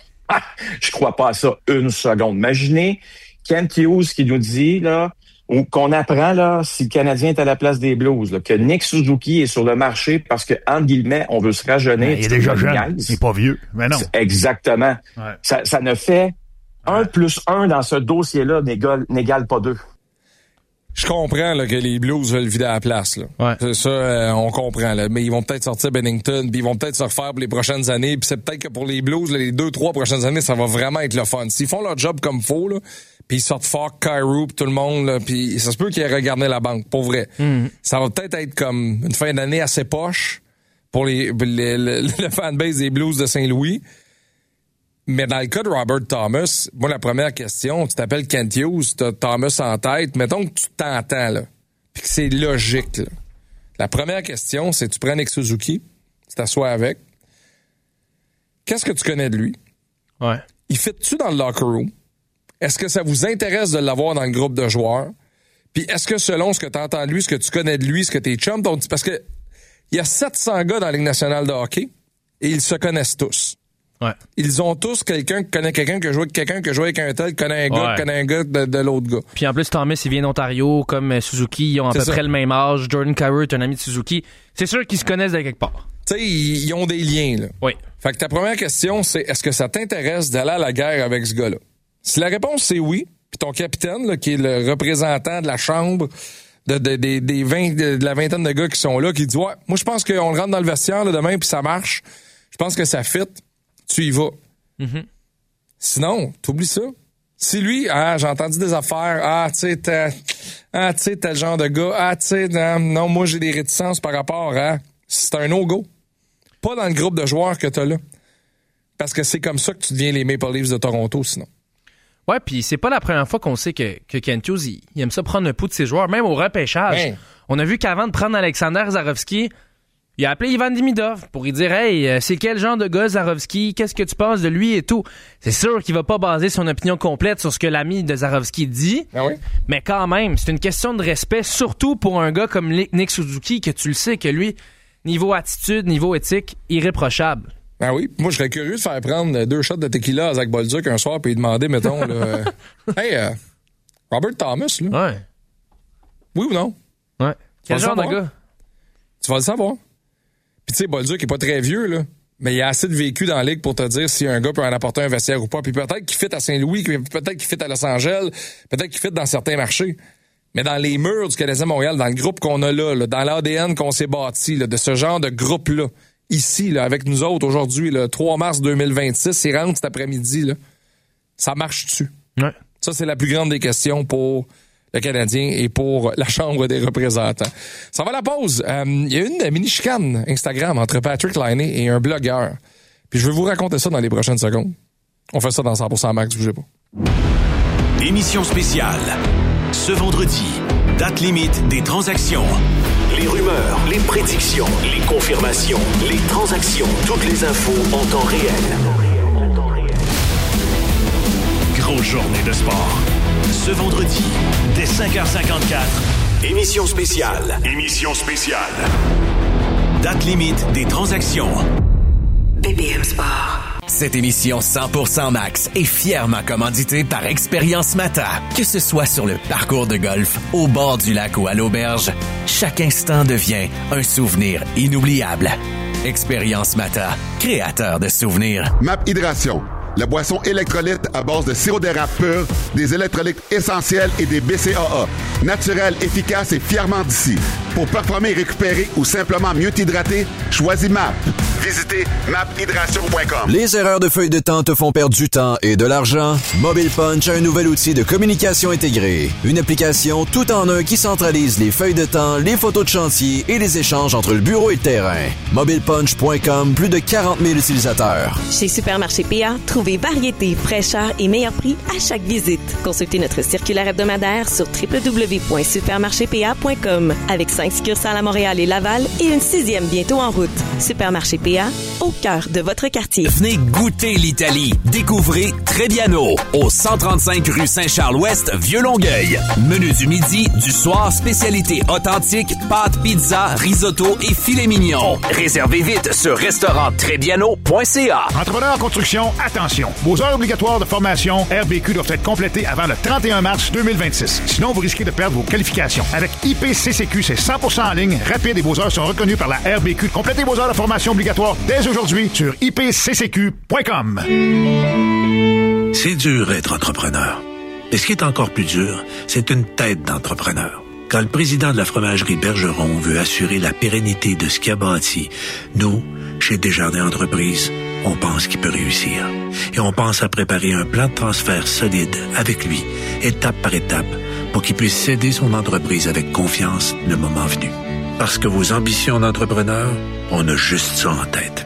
Je crois pas à ça une seconde. Imaginez Kent Hughes qui nous dit, là, ou qu'on apprend, là, si le Canadien est à la place des Blues, là, que Nick Suzuki est sur le marché parce que, entre guillemets, on veut se rajeunir. Ben, il est déjà jeune. Il n'est pas vieux. Mais non. Exactement. Ouais. Ça, ça ne fait un ouais. plus un dans ce dossier-là n'égale, n'égale pas deux. Je comprends là, que les Blues veulent vider la place. Là. Ouais. C'est ça, euh, on comprend. Là. Mais ils vont peut-être sortir Bennington, puis ils vont peut-être se refaire pour les prochaines années. Puis c'est peut-être que pour les Blues, là, les deux, trois prochaines années, ça va vraiment être le fun. S'ils font leur job comme faut, là, puis ils sortent fort Kyrou, puis tout le monde, là, puis ça se peut qu'ils aient regardé la banque, pour vrai. Mm-hmm. Ça va peut-être être comme une fin d'année assez poche pour les, les, les, le fanbase des Blues de Saint-Louis. Mais dans le cas de Robert Thomas, moi, la première question, tu t'appelles Kent Hughes, t'as Thomas en tête, mettons que tu t'entends, là, puis que c'est logique, là. La première question, c'est tu prends Nick Suzuki, tu t'assois avec. Qu'est-ce que tu connais de lui? Ouais. Il fit-tu dans le locker room? Est-ce que ça vous intéresse de l'avoir dans le groupe de joueurs? Puis est-ce que selon ce que tu entends de lui, ce que tu connais de lui, ce que tes chums t'ont dit, parce que il y a sept cents gars dans la Ligue nationale de hockey et ils se connaissent tous. Ouais. Ils ont tous quelqu'un qui connaît quelqu'un qui a joué avec quelqu'un qui a joué avec un tel, qui connaît un gars, ouais. qui connaît un gars de, de l'autre gars. Puis en plus, Thomas, il vient d'Ontario, comme Suzuki, ils ont à c'est peu ça. près le même âge. Jordan Kyrou est un ami de Suzuki. C'est sûr qu'ils se connaissent de quelque part. Tu sais, ils, ils ont des liens, là. Oui. Fait que ta première question, c'est est-ce que ça t'intéresse d'aller à la guerre avec ce gars-là? Si la réponse c'est oui, puis ton capitaine, là, qui est le représentant de la chambre, de, de, de, des vingt, de, de la vingtaine de gars qui sont là, qui dit ouais, moi je pense qu'on le rentre dans le vestiaire là, demain puis ça marche. Je pense que ça fit. Tu y vas. Mm-hmm. Sinon, t'oublies ça. Si lui, ah, j'ai entendu des affaires, ah, tu sais, t'as, ah, tu sais, t'as le genre de gars, ah, tu sais, non, non, moi, j'ai des réticences par rapport à, c'est un no-go. Pas dans le groupe de joueurs que t'as là. Parce que c'est comme ça que tu deviens les Maple Leafs de Toronto, sinon. Ouais, puis c'est pas la première fois qu'on sait que, que Kent Hughes, il, il aime ça prendre un pouls de ses joueurs, même au repêchage. Ben. On a vu qu'avant de prendre Alexander Zarovski, il a appelé Ivan Demidov pour lui dire « Hey, c'est quel genre de gars Zarovski? Qu'est-ce que tu penses de lui et tout? » C'est sûr qu'il va pas baser son opinion complète sur ce que l'ami de Zarovski dit, ah oui? mais quand même, c'est une question de respect, surtout pour un gars comme Nick Suzuki, que tu le sais que lui, niveau attitude, niveau éthique, irréprochable. Ah oui, moi je serais curieux de faire prendre deux shots de tequila à Zach Bolduc un soir puis lui demander, mettons, là, euh, hey, euh, Robert Thomas, là. Ouais. Oui ou non? Ouais. Quel genre de gars? Tu vas le savoir. Puis tu sais, Bolduc est pas très vieux, là, mais il a assez de vécu dans la ligue pour te dire si un gars peut en apporter un vestiaire ou pas. Puis peut-être qu'il fit à Saint-Louis, peut-être qu'il fit à Los Angeles, peut-être qu'il fit dans certains marchés. Mais dans les murs du Canadien Montréal, dans le groupe qu'on a là, là dans l'A D N qu'on s'est bâti, là, de ce genre de groupe-là, ici, là, avec nous autres, aujourd'hui, le trois mars deux mille vingt-six, il rentre cet après-midi, là. Ça marche-tu? Ouais. Ça, c'est la plus grande des questions pour le Canadien et pour la Chambre des représentants. Ça va à la pause. Il euh, y a une mini-chicane Instagram entre Patrick Laine et un blogueur. Puis je vais vous raconter ça dans les prochaines secondes. On fait ça dans cent pour cent Max, bougez pas. Émission spéciale. Ce vendredi, date limite des transactions. Les rumeurs, les prédictions, les confirmations, les transactions, toutes les infos en temps réel. Grosse journée de sport. Ce vendredi, dès cinq heures cinquante-quatre, émission spéciale. Émission spéciale. Date limite des transactions. B P M Sport. Cette émission cent pour cent Max est fièrement commanditée par Expérience Mata. Que ce soit sur le parcours de golf, au bord du lac ou à l'auberge, chaque instant devient un souvenir inoubliable. Expérience Mata, créateur de souvenirs. M A P Hydration. la boisson électrolyte à base de sirop d'érable pur, des électrolytes essentiels et des B C A A. Naturel, efficace et fièrement d'ici. Pour performer, récupérer ou simplement mieux t'hydrater, choisis M A P. Visitez map hydration point com. Les erreurs de feuille de temps te font perdre du temps et de l'argent? Mobile Punch a un nouvel outil de communication intégrée. Une application tout en un qui centralise les feuilles de temps, les photos de chantier et les échanges entre le bureau et le terrain. mobile punch point com, plus de quarante mille utilisateurs. Chez Supermarché P A, trouvez variété, fraîcheur et meilleur prix à chaque visite. Consultez notre circulaire hebdomadaire sur w w w point supermarché p a point com avec cinq succursales à Montréal et Laval et une sixième bientôt en route. Supermarché P A, au cœur de votre quartier. Venez goûter l'Italie. Découvrez Trebbiano, au cent trente-cinq rue Saint-Charles-Ouest, Vieux-Longueuil. Menu du midi, du soir, spécialité authentique, pâtes, pizza, risotto et filet mignon. Réservez vite sur restaurant trebbiano point c a. Entrepreneurs en construction, attention. Vos heures obligatoires de formation R B Q doivent être complétées avant le trente et un mars deux mille vingt-six. Sinon, vous risquez de perdre vos qualifications. Avec I P C C Q, c'est cent pour cent en ligne, rapide et vos heures sont reconnues par la R B Q. Complétez vos heures de formation obligatoires dès aujourd'hui sur i p c c q point com. C'est dur être entrepreneur. Mais ce qui est encore plus dur, c'est une tête d'entrepreneur. Quand le président de la fromagerie Bergeron veut assurer la pérennité de ce qu'il a bâti, nous, chez Desjardins Entreprises, on pense qu'il peut réussir. Et on pense à préparer un plan de transfert solide avec lui, étape par étape, pour qu'il puisse céder son entreprise avec confiance le moment venu. Parce que vos ambitions d'entrepreneur, on a juste ça en tête.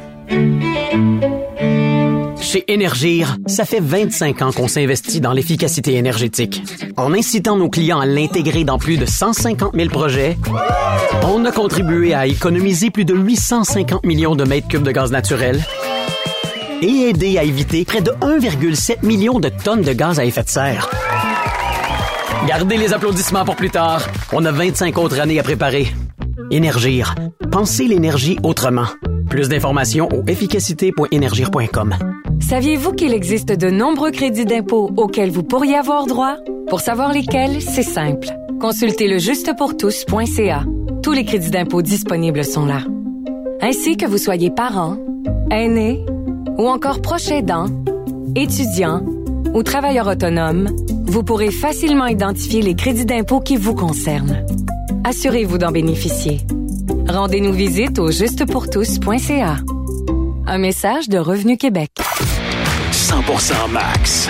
Chez Énergir, ça fait vingt-cinq ans qu'on s'investit dans l'efficacité énergétique. En incitant nos clients à l'intégrer dans plus de cent cinquante mille projets, on a contribué à économiser plus de huit cent cinquante millions de mètres cubes de gaz naturel et aider à éviter près de un virgule sept million de tonnes de gaz à effet de serre. Gardez les applaudissements pour plus tard. On a vingt-cinq autres années à préparer. Énergir. Pensez l'énergie autrement. Plus d'informations au efficacité point énergir point com. Saviez-vous qu'il existe de nombreux crédits d'impôt auxquels vous pourriez avoir droit? Pour savoir lesquels, c'est simple. Consultez le juste pour tous point c a. Tous les crédits d'impôt disponibles sont là. Ainsi que vous soyez parent, aîné ou encore proche aidant, étudiant ou travailleur autonome, vous pourrez facilement identifier les crédits d'impôt qui vous concernent. Assurez-vous d'en bénéficier. Rendez-nous visite au juste pour tous point c a. Un message de Revenu Québec. cent pour cent max.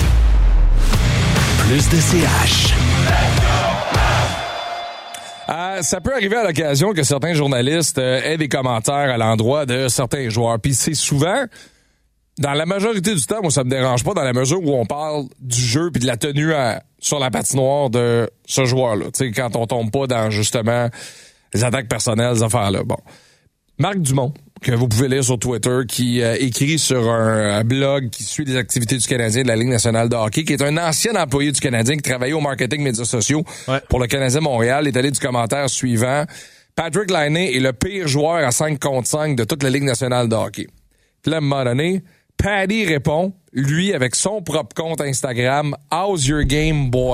Plus de C H. Euh, ça peut arriver à l'occasion que certains journalistes euh, aient des commentaires à l'endroit de certains joueurs. Puis c'est souvent, dans la majorité du temps, moi ça me dérange pas dans la mesure où on parle du jeu puis de la tenue à, sur la patinoire de ce joueur-là. Tu sais, quand on tombe pas dans justement les attaques personnelles, ces affaires-là. Bon. Marc Dumont, que vous pouvez lire sur Twitter, qui euh, écrit sur un, un blog qui suit les activités du Canadien de la Ligue nationale de hockey, qui est un ancien employé du Canadien qui travaillait au marketing médias sociaux ouais. pour le Canadien Montréal, est allé du commentaire suivant. Patrick Laine est le pire joueur à cinq contre cinq de toute la Ligue nationale de hockey. Puis là, à un moment donné, Paddy répond, lui, avec son propre compte Instagram, « How's your game, boy? »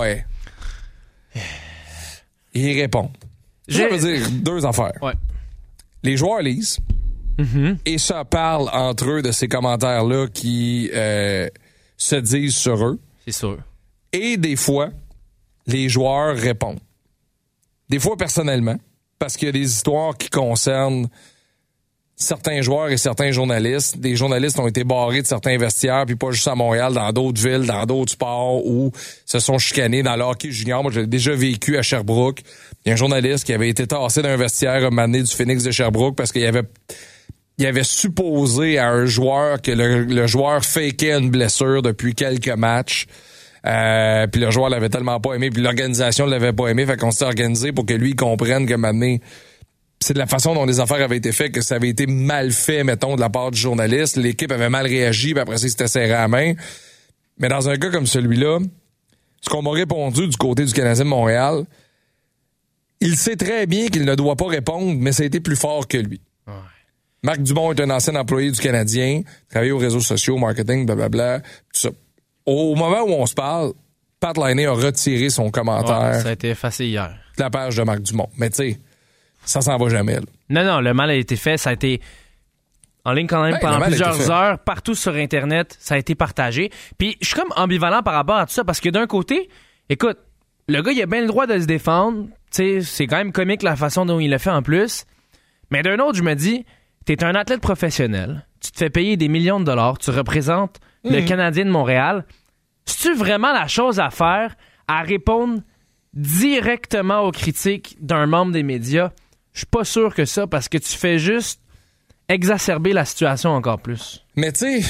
Il répond. Je veux dire deux affaires. Ouais. Les joueurs lisent mm-hmm. et ça parle entre eux de ces commentaires-là qui euh, se disent sur eux. C'est sûr. Et des fois, les joueurs répondent. Des fois personnellement, parce qu'il y a des histoires qui concernent certains joueurs et certains journalistes. Des journalistes ont été barrés de certains vestiaires, puis pas juste à Montréal, dans d'autres villes, dans d'autres sports, où se sont chicanés dans le hockey junior. Moi, j'ai déjà vécu à Sherbrooke. Il y a un journaliste qui avait été tassé d'un vestiaire un moment donné du Phoenix de Sherbrooke parce qu'il avait, il avait supposé à un joueur que le, le joueur fakait une blessure depuis quelques matchs. Euh, puis le joueur l'avait tellement pas aimé, puis l'organisation l'avait pas aimé, fait qu'on s'est organisé pour que lui comprenne que maintenant, c'est de la façon dont les affaires avaient été faites, que ça avait été mal fait, mettons, de la part du journaliste. L'équipe avait mal réagi, puis après ça, il s'était serré à la main. Mais dans un cas comme celui-là, ce qu'on m'a répondu du côté du Canadien de Montréal, il sait très bien qu'il ne doit pas répondre, mais ça a été plus fort que lui. Ouais. Marc Dumont est un ancien employé du Canadien, travaillait aux réseaux sociaux, marketing, blablabla, tout ça. Au moment où on se parle, Pat Laine a retiré son commentaire. Ouais, ça a été effacé hier. De la page de Marc Dumont. Mais tu sais, ça s'en va jamais. Là. Non, non, le mal a été fait. Ça a été... en ligne quand même Ouais, pendant le mal a été plusieurs fait. heures, partout sur Internet, ça a été partagé. Puis je suis comme ambivalent par rapport à tout ça, parce que d'un côté, écoute, le gars, il a bien le droit de se défendre. Tu sais, c'est quand même comique la façon dont il le fait en plus. Mais d'un autre, je me dis, t'es un athlète professionnel, tu te fais payer des millions de dollars, tu représentes mmh. le Canadien de Montréal. C'est-tu vraiment la chose à faire à répondre directement aux critiques d'un membre des médias? Je suis pas sûr que ça, parce que tu fais juste exacerber la situation encore plus. Mais tu sais,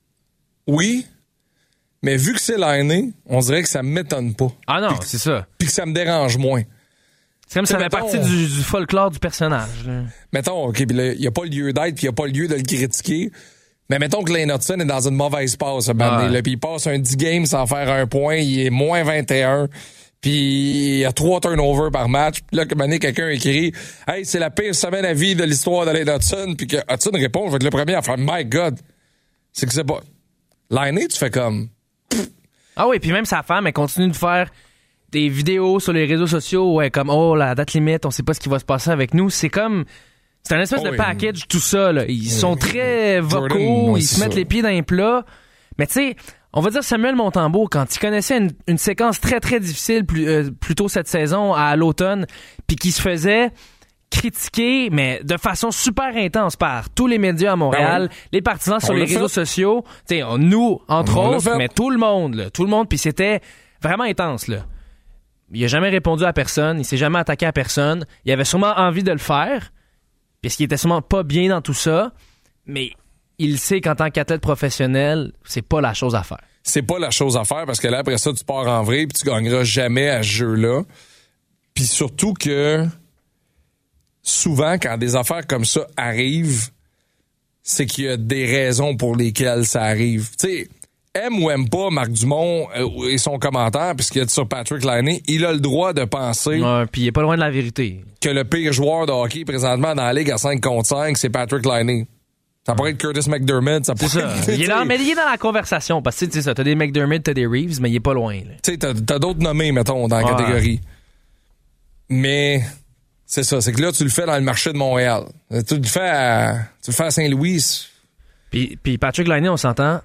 oui, mais vu que c'est l'année, on dirait que ça m'étonne pas. Ah non, Puis- c'est ça. Puis que ça me dérange moins. C'est comme si ça fait mettons- partie du, du folklore du personnage. Là. Mettons, OK, puis il n'y a pas le lieu d'être, puis il n'y a pas le lieu de le critiquer. Mais mettons que Lane Hudson est dans une mauvaise passe, ce Ouais. là, puis il passe un dix games sans faire un point, il est moins vingt et un, puis il y a trois turnovers par match. Puis là, comme année, quelqu'un écrit « Hey, c'est la pire semaine à vie de l'histoire de Lane Hudson. » Puis que Hudson répond, je vais être le premier à faire « My God! » C'est que c'est pas... L'année, tu fais comme... Ah oui, puis même sa femme, elle continue de faire des vidéos sur les réseaux sociaux, ouais, comme « Oh, la date limite, on sait pas ce qui va se passer avec nous. » C'est comme... C'est un espèce Oh de oui. package, tout ça. Là. Ils sont très vocaux, Jordan, ouais, ils c'est se mettent ça. les pieds dans les plats. Mais tu sais, on va dire Samuel Montembeault, quand il connaissait une, une séquence très, très difficile plus, euh, plus tôt cette saison, à l'automne, puis qui se faisait critiquer, mais de façon super intense par tous les médias à Montréal, Ben oui. les partisans sur On les l'a réseaux fait. sociaux, tu sais, on- nous, entre On l'a autres, fait. mais tout le monde, là, tout le monde, puis c'était vraiment intense, là. Il a jamais répondu à personne, il s'est jamais attaqué à personne, il avait sûrement envie de le faire, puis qu'il était sûrement pas bien dans tout ça, mais il sait qu'en tant qu'athlète professionnel, c'est pas la chose à faire. c'est pas la chose à faire parce que là, après ça, tu pars en vrai puis tu gagneras jamais à ce jeu-là. Puis surtout que souvent, quand des affaires comme ça arrivent, c'est qu'il y a des raisons pour lesquelles ça arrive. Tu sais, aime ou aime pas Marc Dumont euh, et son commentaire, puisqu'il a dit sur Patrick Laine, il a le droit de penser Ouais, puis il est pas loin de la vérité. que le pire joueur de hockey présentement dans la Ligue à cinq contre cinq, c'est Patrick Laine. Ça pourrait être Curtis McDermott. Ça pourrait C'est ça. Il est dans, mais il est dans la conversation, parce que tu sais, ça, t'as des McDermott, t'as des Reeves, mais il est pas loin. Là. Tu sais, t'as, t'as d'autres nommés, mettons, dans la Ouais. catégorie. Mais c'est ça, c'est que là, tu le fais dans le marché de Montréal. Tu le fais à, tu le fais à Saint-Louis. Puis, puis Patrick Laine, on s'entend,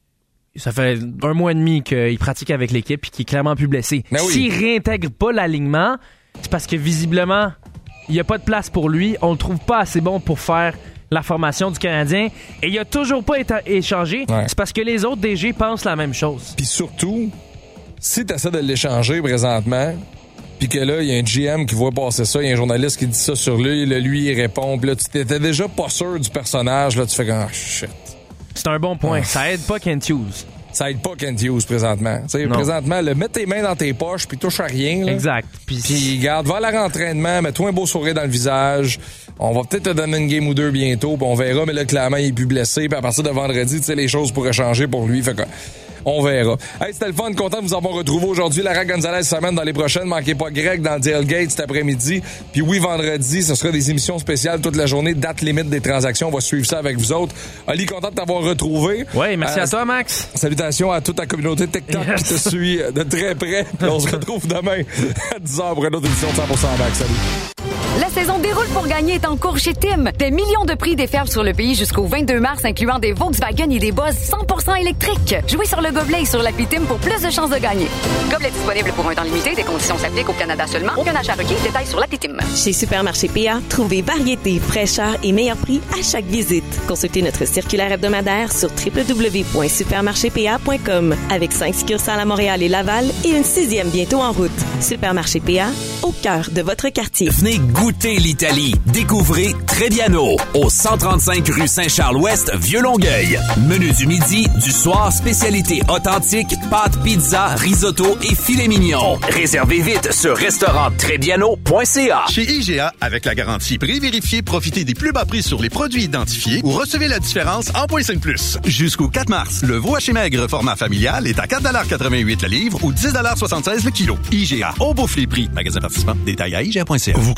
ça fait un mois et demi qu'il pratique avec l'équipe et qu'il est clairement plus blessé. Ben oui. S'il réintègre pas l'alignement, c'est parce que visiblement, il n'y a pas de place pour lui. On le trouve pas assez bon pour faire la formation du Canadien. Et il a toujours pas été échangé. Ouais. C'est parce que les autres D G pensent la même chose. Puis surtout, si tu essaies de l'échanger présentement, puis que là, il y a un G M qui voit passer ça, il y a un journaliste qui dit ça sur lui, là, lui, il répond, puis là, tu t'étais déjà pas sûr du personnage, là, tu fais comme, ah, shit. C'est un bon point. Ouais. Ça aide pas Kent Hughes. Ça aide pas Kent Hughes présentement. Tu sais, Non. présentement, le mettre tes mains dans tes poches puis touche à rien. Là. Exact. Puis, Puis garde, va à leur entraînement, mets-toi un beau sourire dans le visage. On va peut-être te donner une game ou deux bientôt, puis on verra, mais là, clairement, il est plus blessé, puis à partir de vendredi, tu sais, les choses pourraient changer pour lui. Fait que on verra. Hey, c'était le fun, content de vous avoir retrouvé aujourd'hui. Lara Gonzalez s'amène dans les prochaines. Manquez pas Greg dans le Tailgate cet après-midi. Puis oui, vendredi, ce sera des émissions spéciales toute la journée, date limite des transactions. On va suivre ça avec vous autres. Ali, content de t'avoir retrouvé. Oui, merci Euh, à toi, Max. Salutations à toute ta communauté TikTok Yes. qui te suit de très près. Puis on se retrouve demain à dix heures pour une autre émission de cent pour cent Max. Salut. La saison déroule pour gagner est en cours chez Tim. Des millions de prix déferlent sur le pays jusqu'au vingt-deux mars, incluant des Volkswagen et des Buzz cent pour cent électriques. Jouez sur le gobelet et sur l'appli Tim pour plus de chances de gagner. Gobelet disponible pour un temps limité. Des conditions s'appliquent au Canada seulement. Aucun achat requis. Détails sur l'appli Tim. Chez Supermarché P A, trouvez variété, fraîcheur et meilleur prix à chaque visite. Consultez notre circulaire hebdomadaire sur w w w point supermarché p a point com avec cinq succursales à Montréal et Laval et une sixième bientôt en route. Supermarché P A, au cœur de votre quartier. Venez goûter l'Italie. Découvrez Trebbiano au cent trente-cinq rue Saint-Charles-Ouest, Vieux-Longueuil. Menu du midi, du soir, spécialité authentique, pâtes, pizza, risotto et filet mignon. Réservez vite sur restaurant trebbiano point c a. Chez I G A, avec la garantie prix vérifié, profitez des plus bas prix sur les produits identifiés ou recevez la différence en point cinq plus. Jusqu'au quatre mars, le veau haché maigre format familial est à quatre quatre-vingt-huit le livre ou dix soixante-seize le kilo. I G A, au beau prix. Magasin participant, détail à I G A point C A.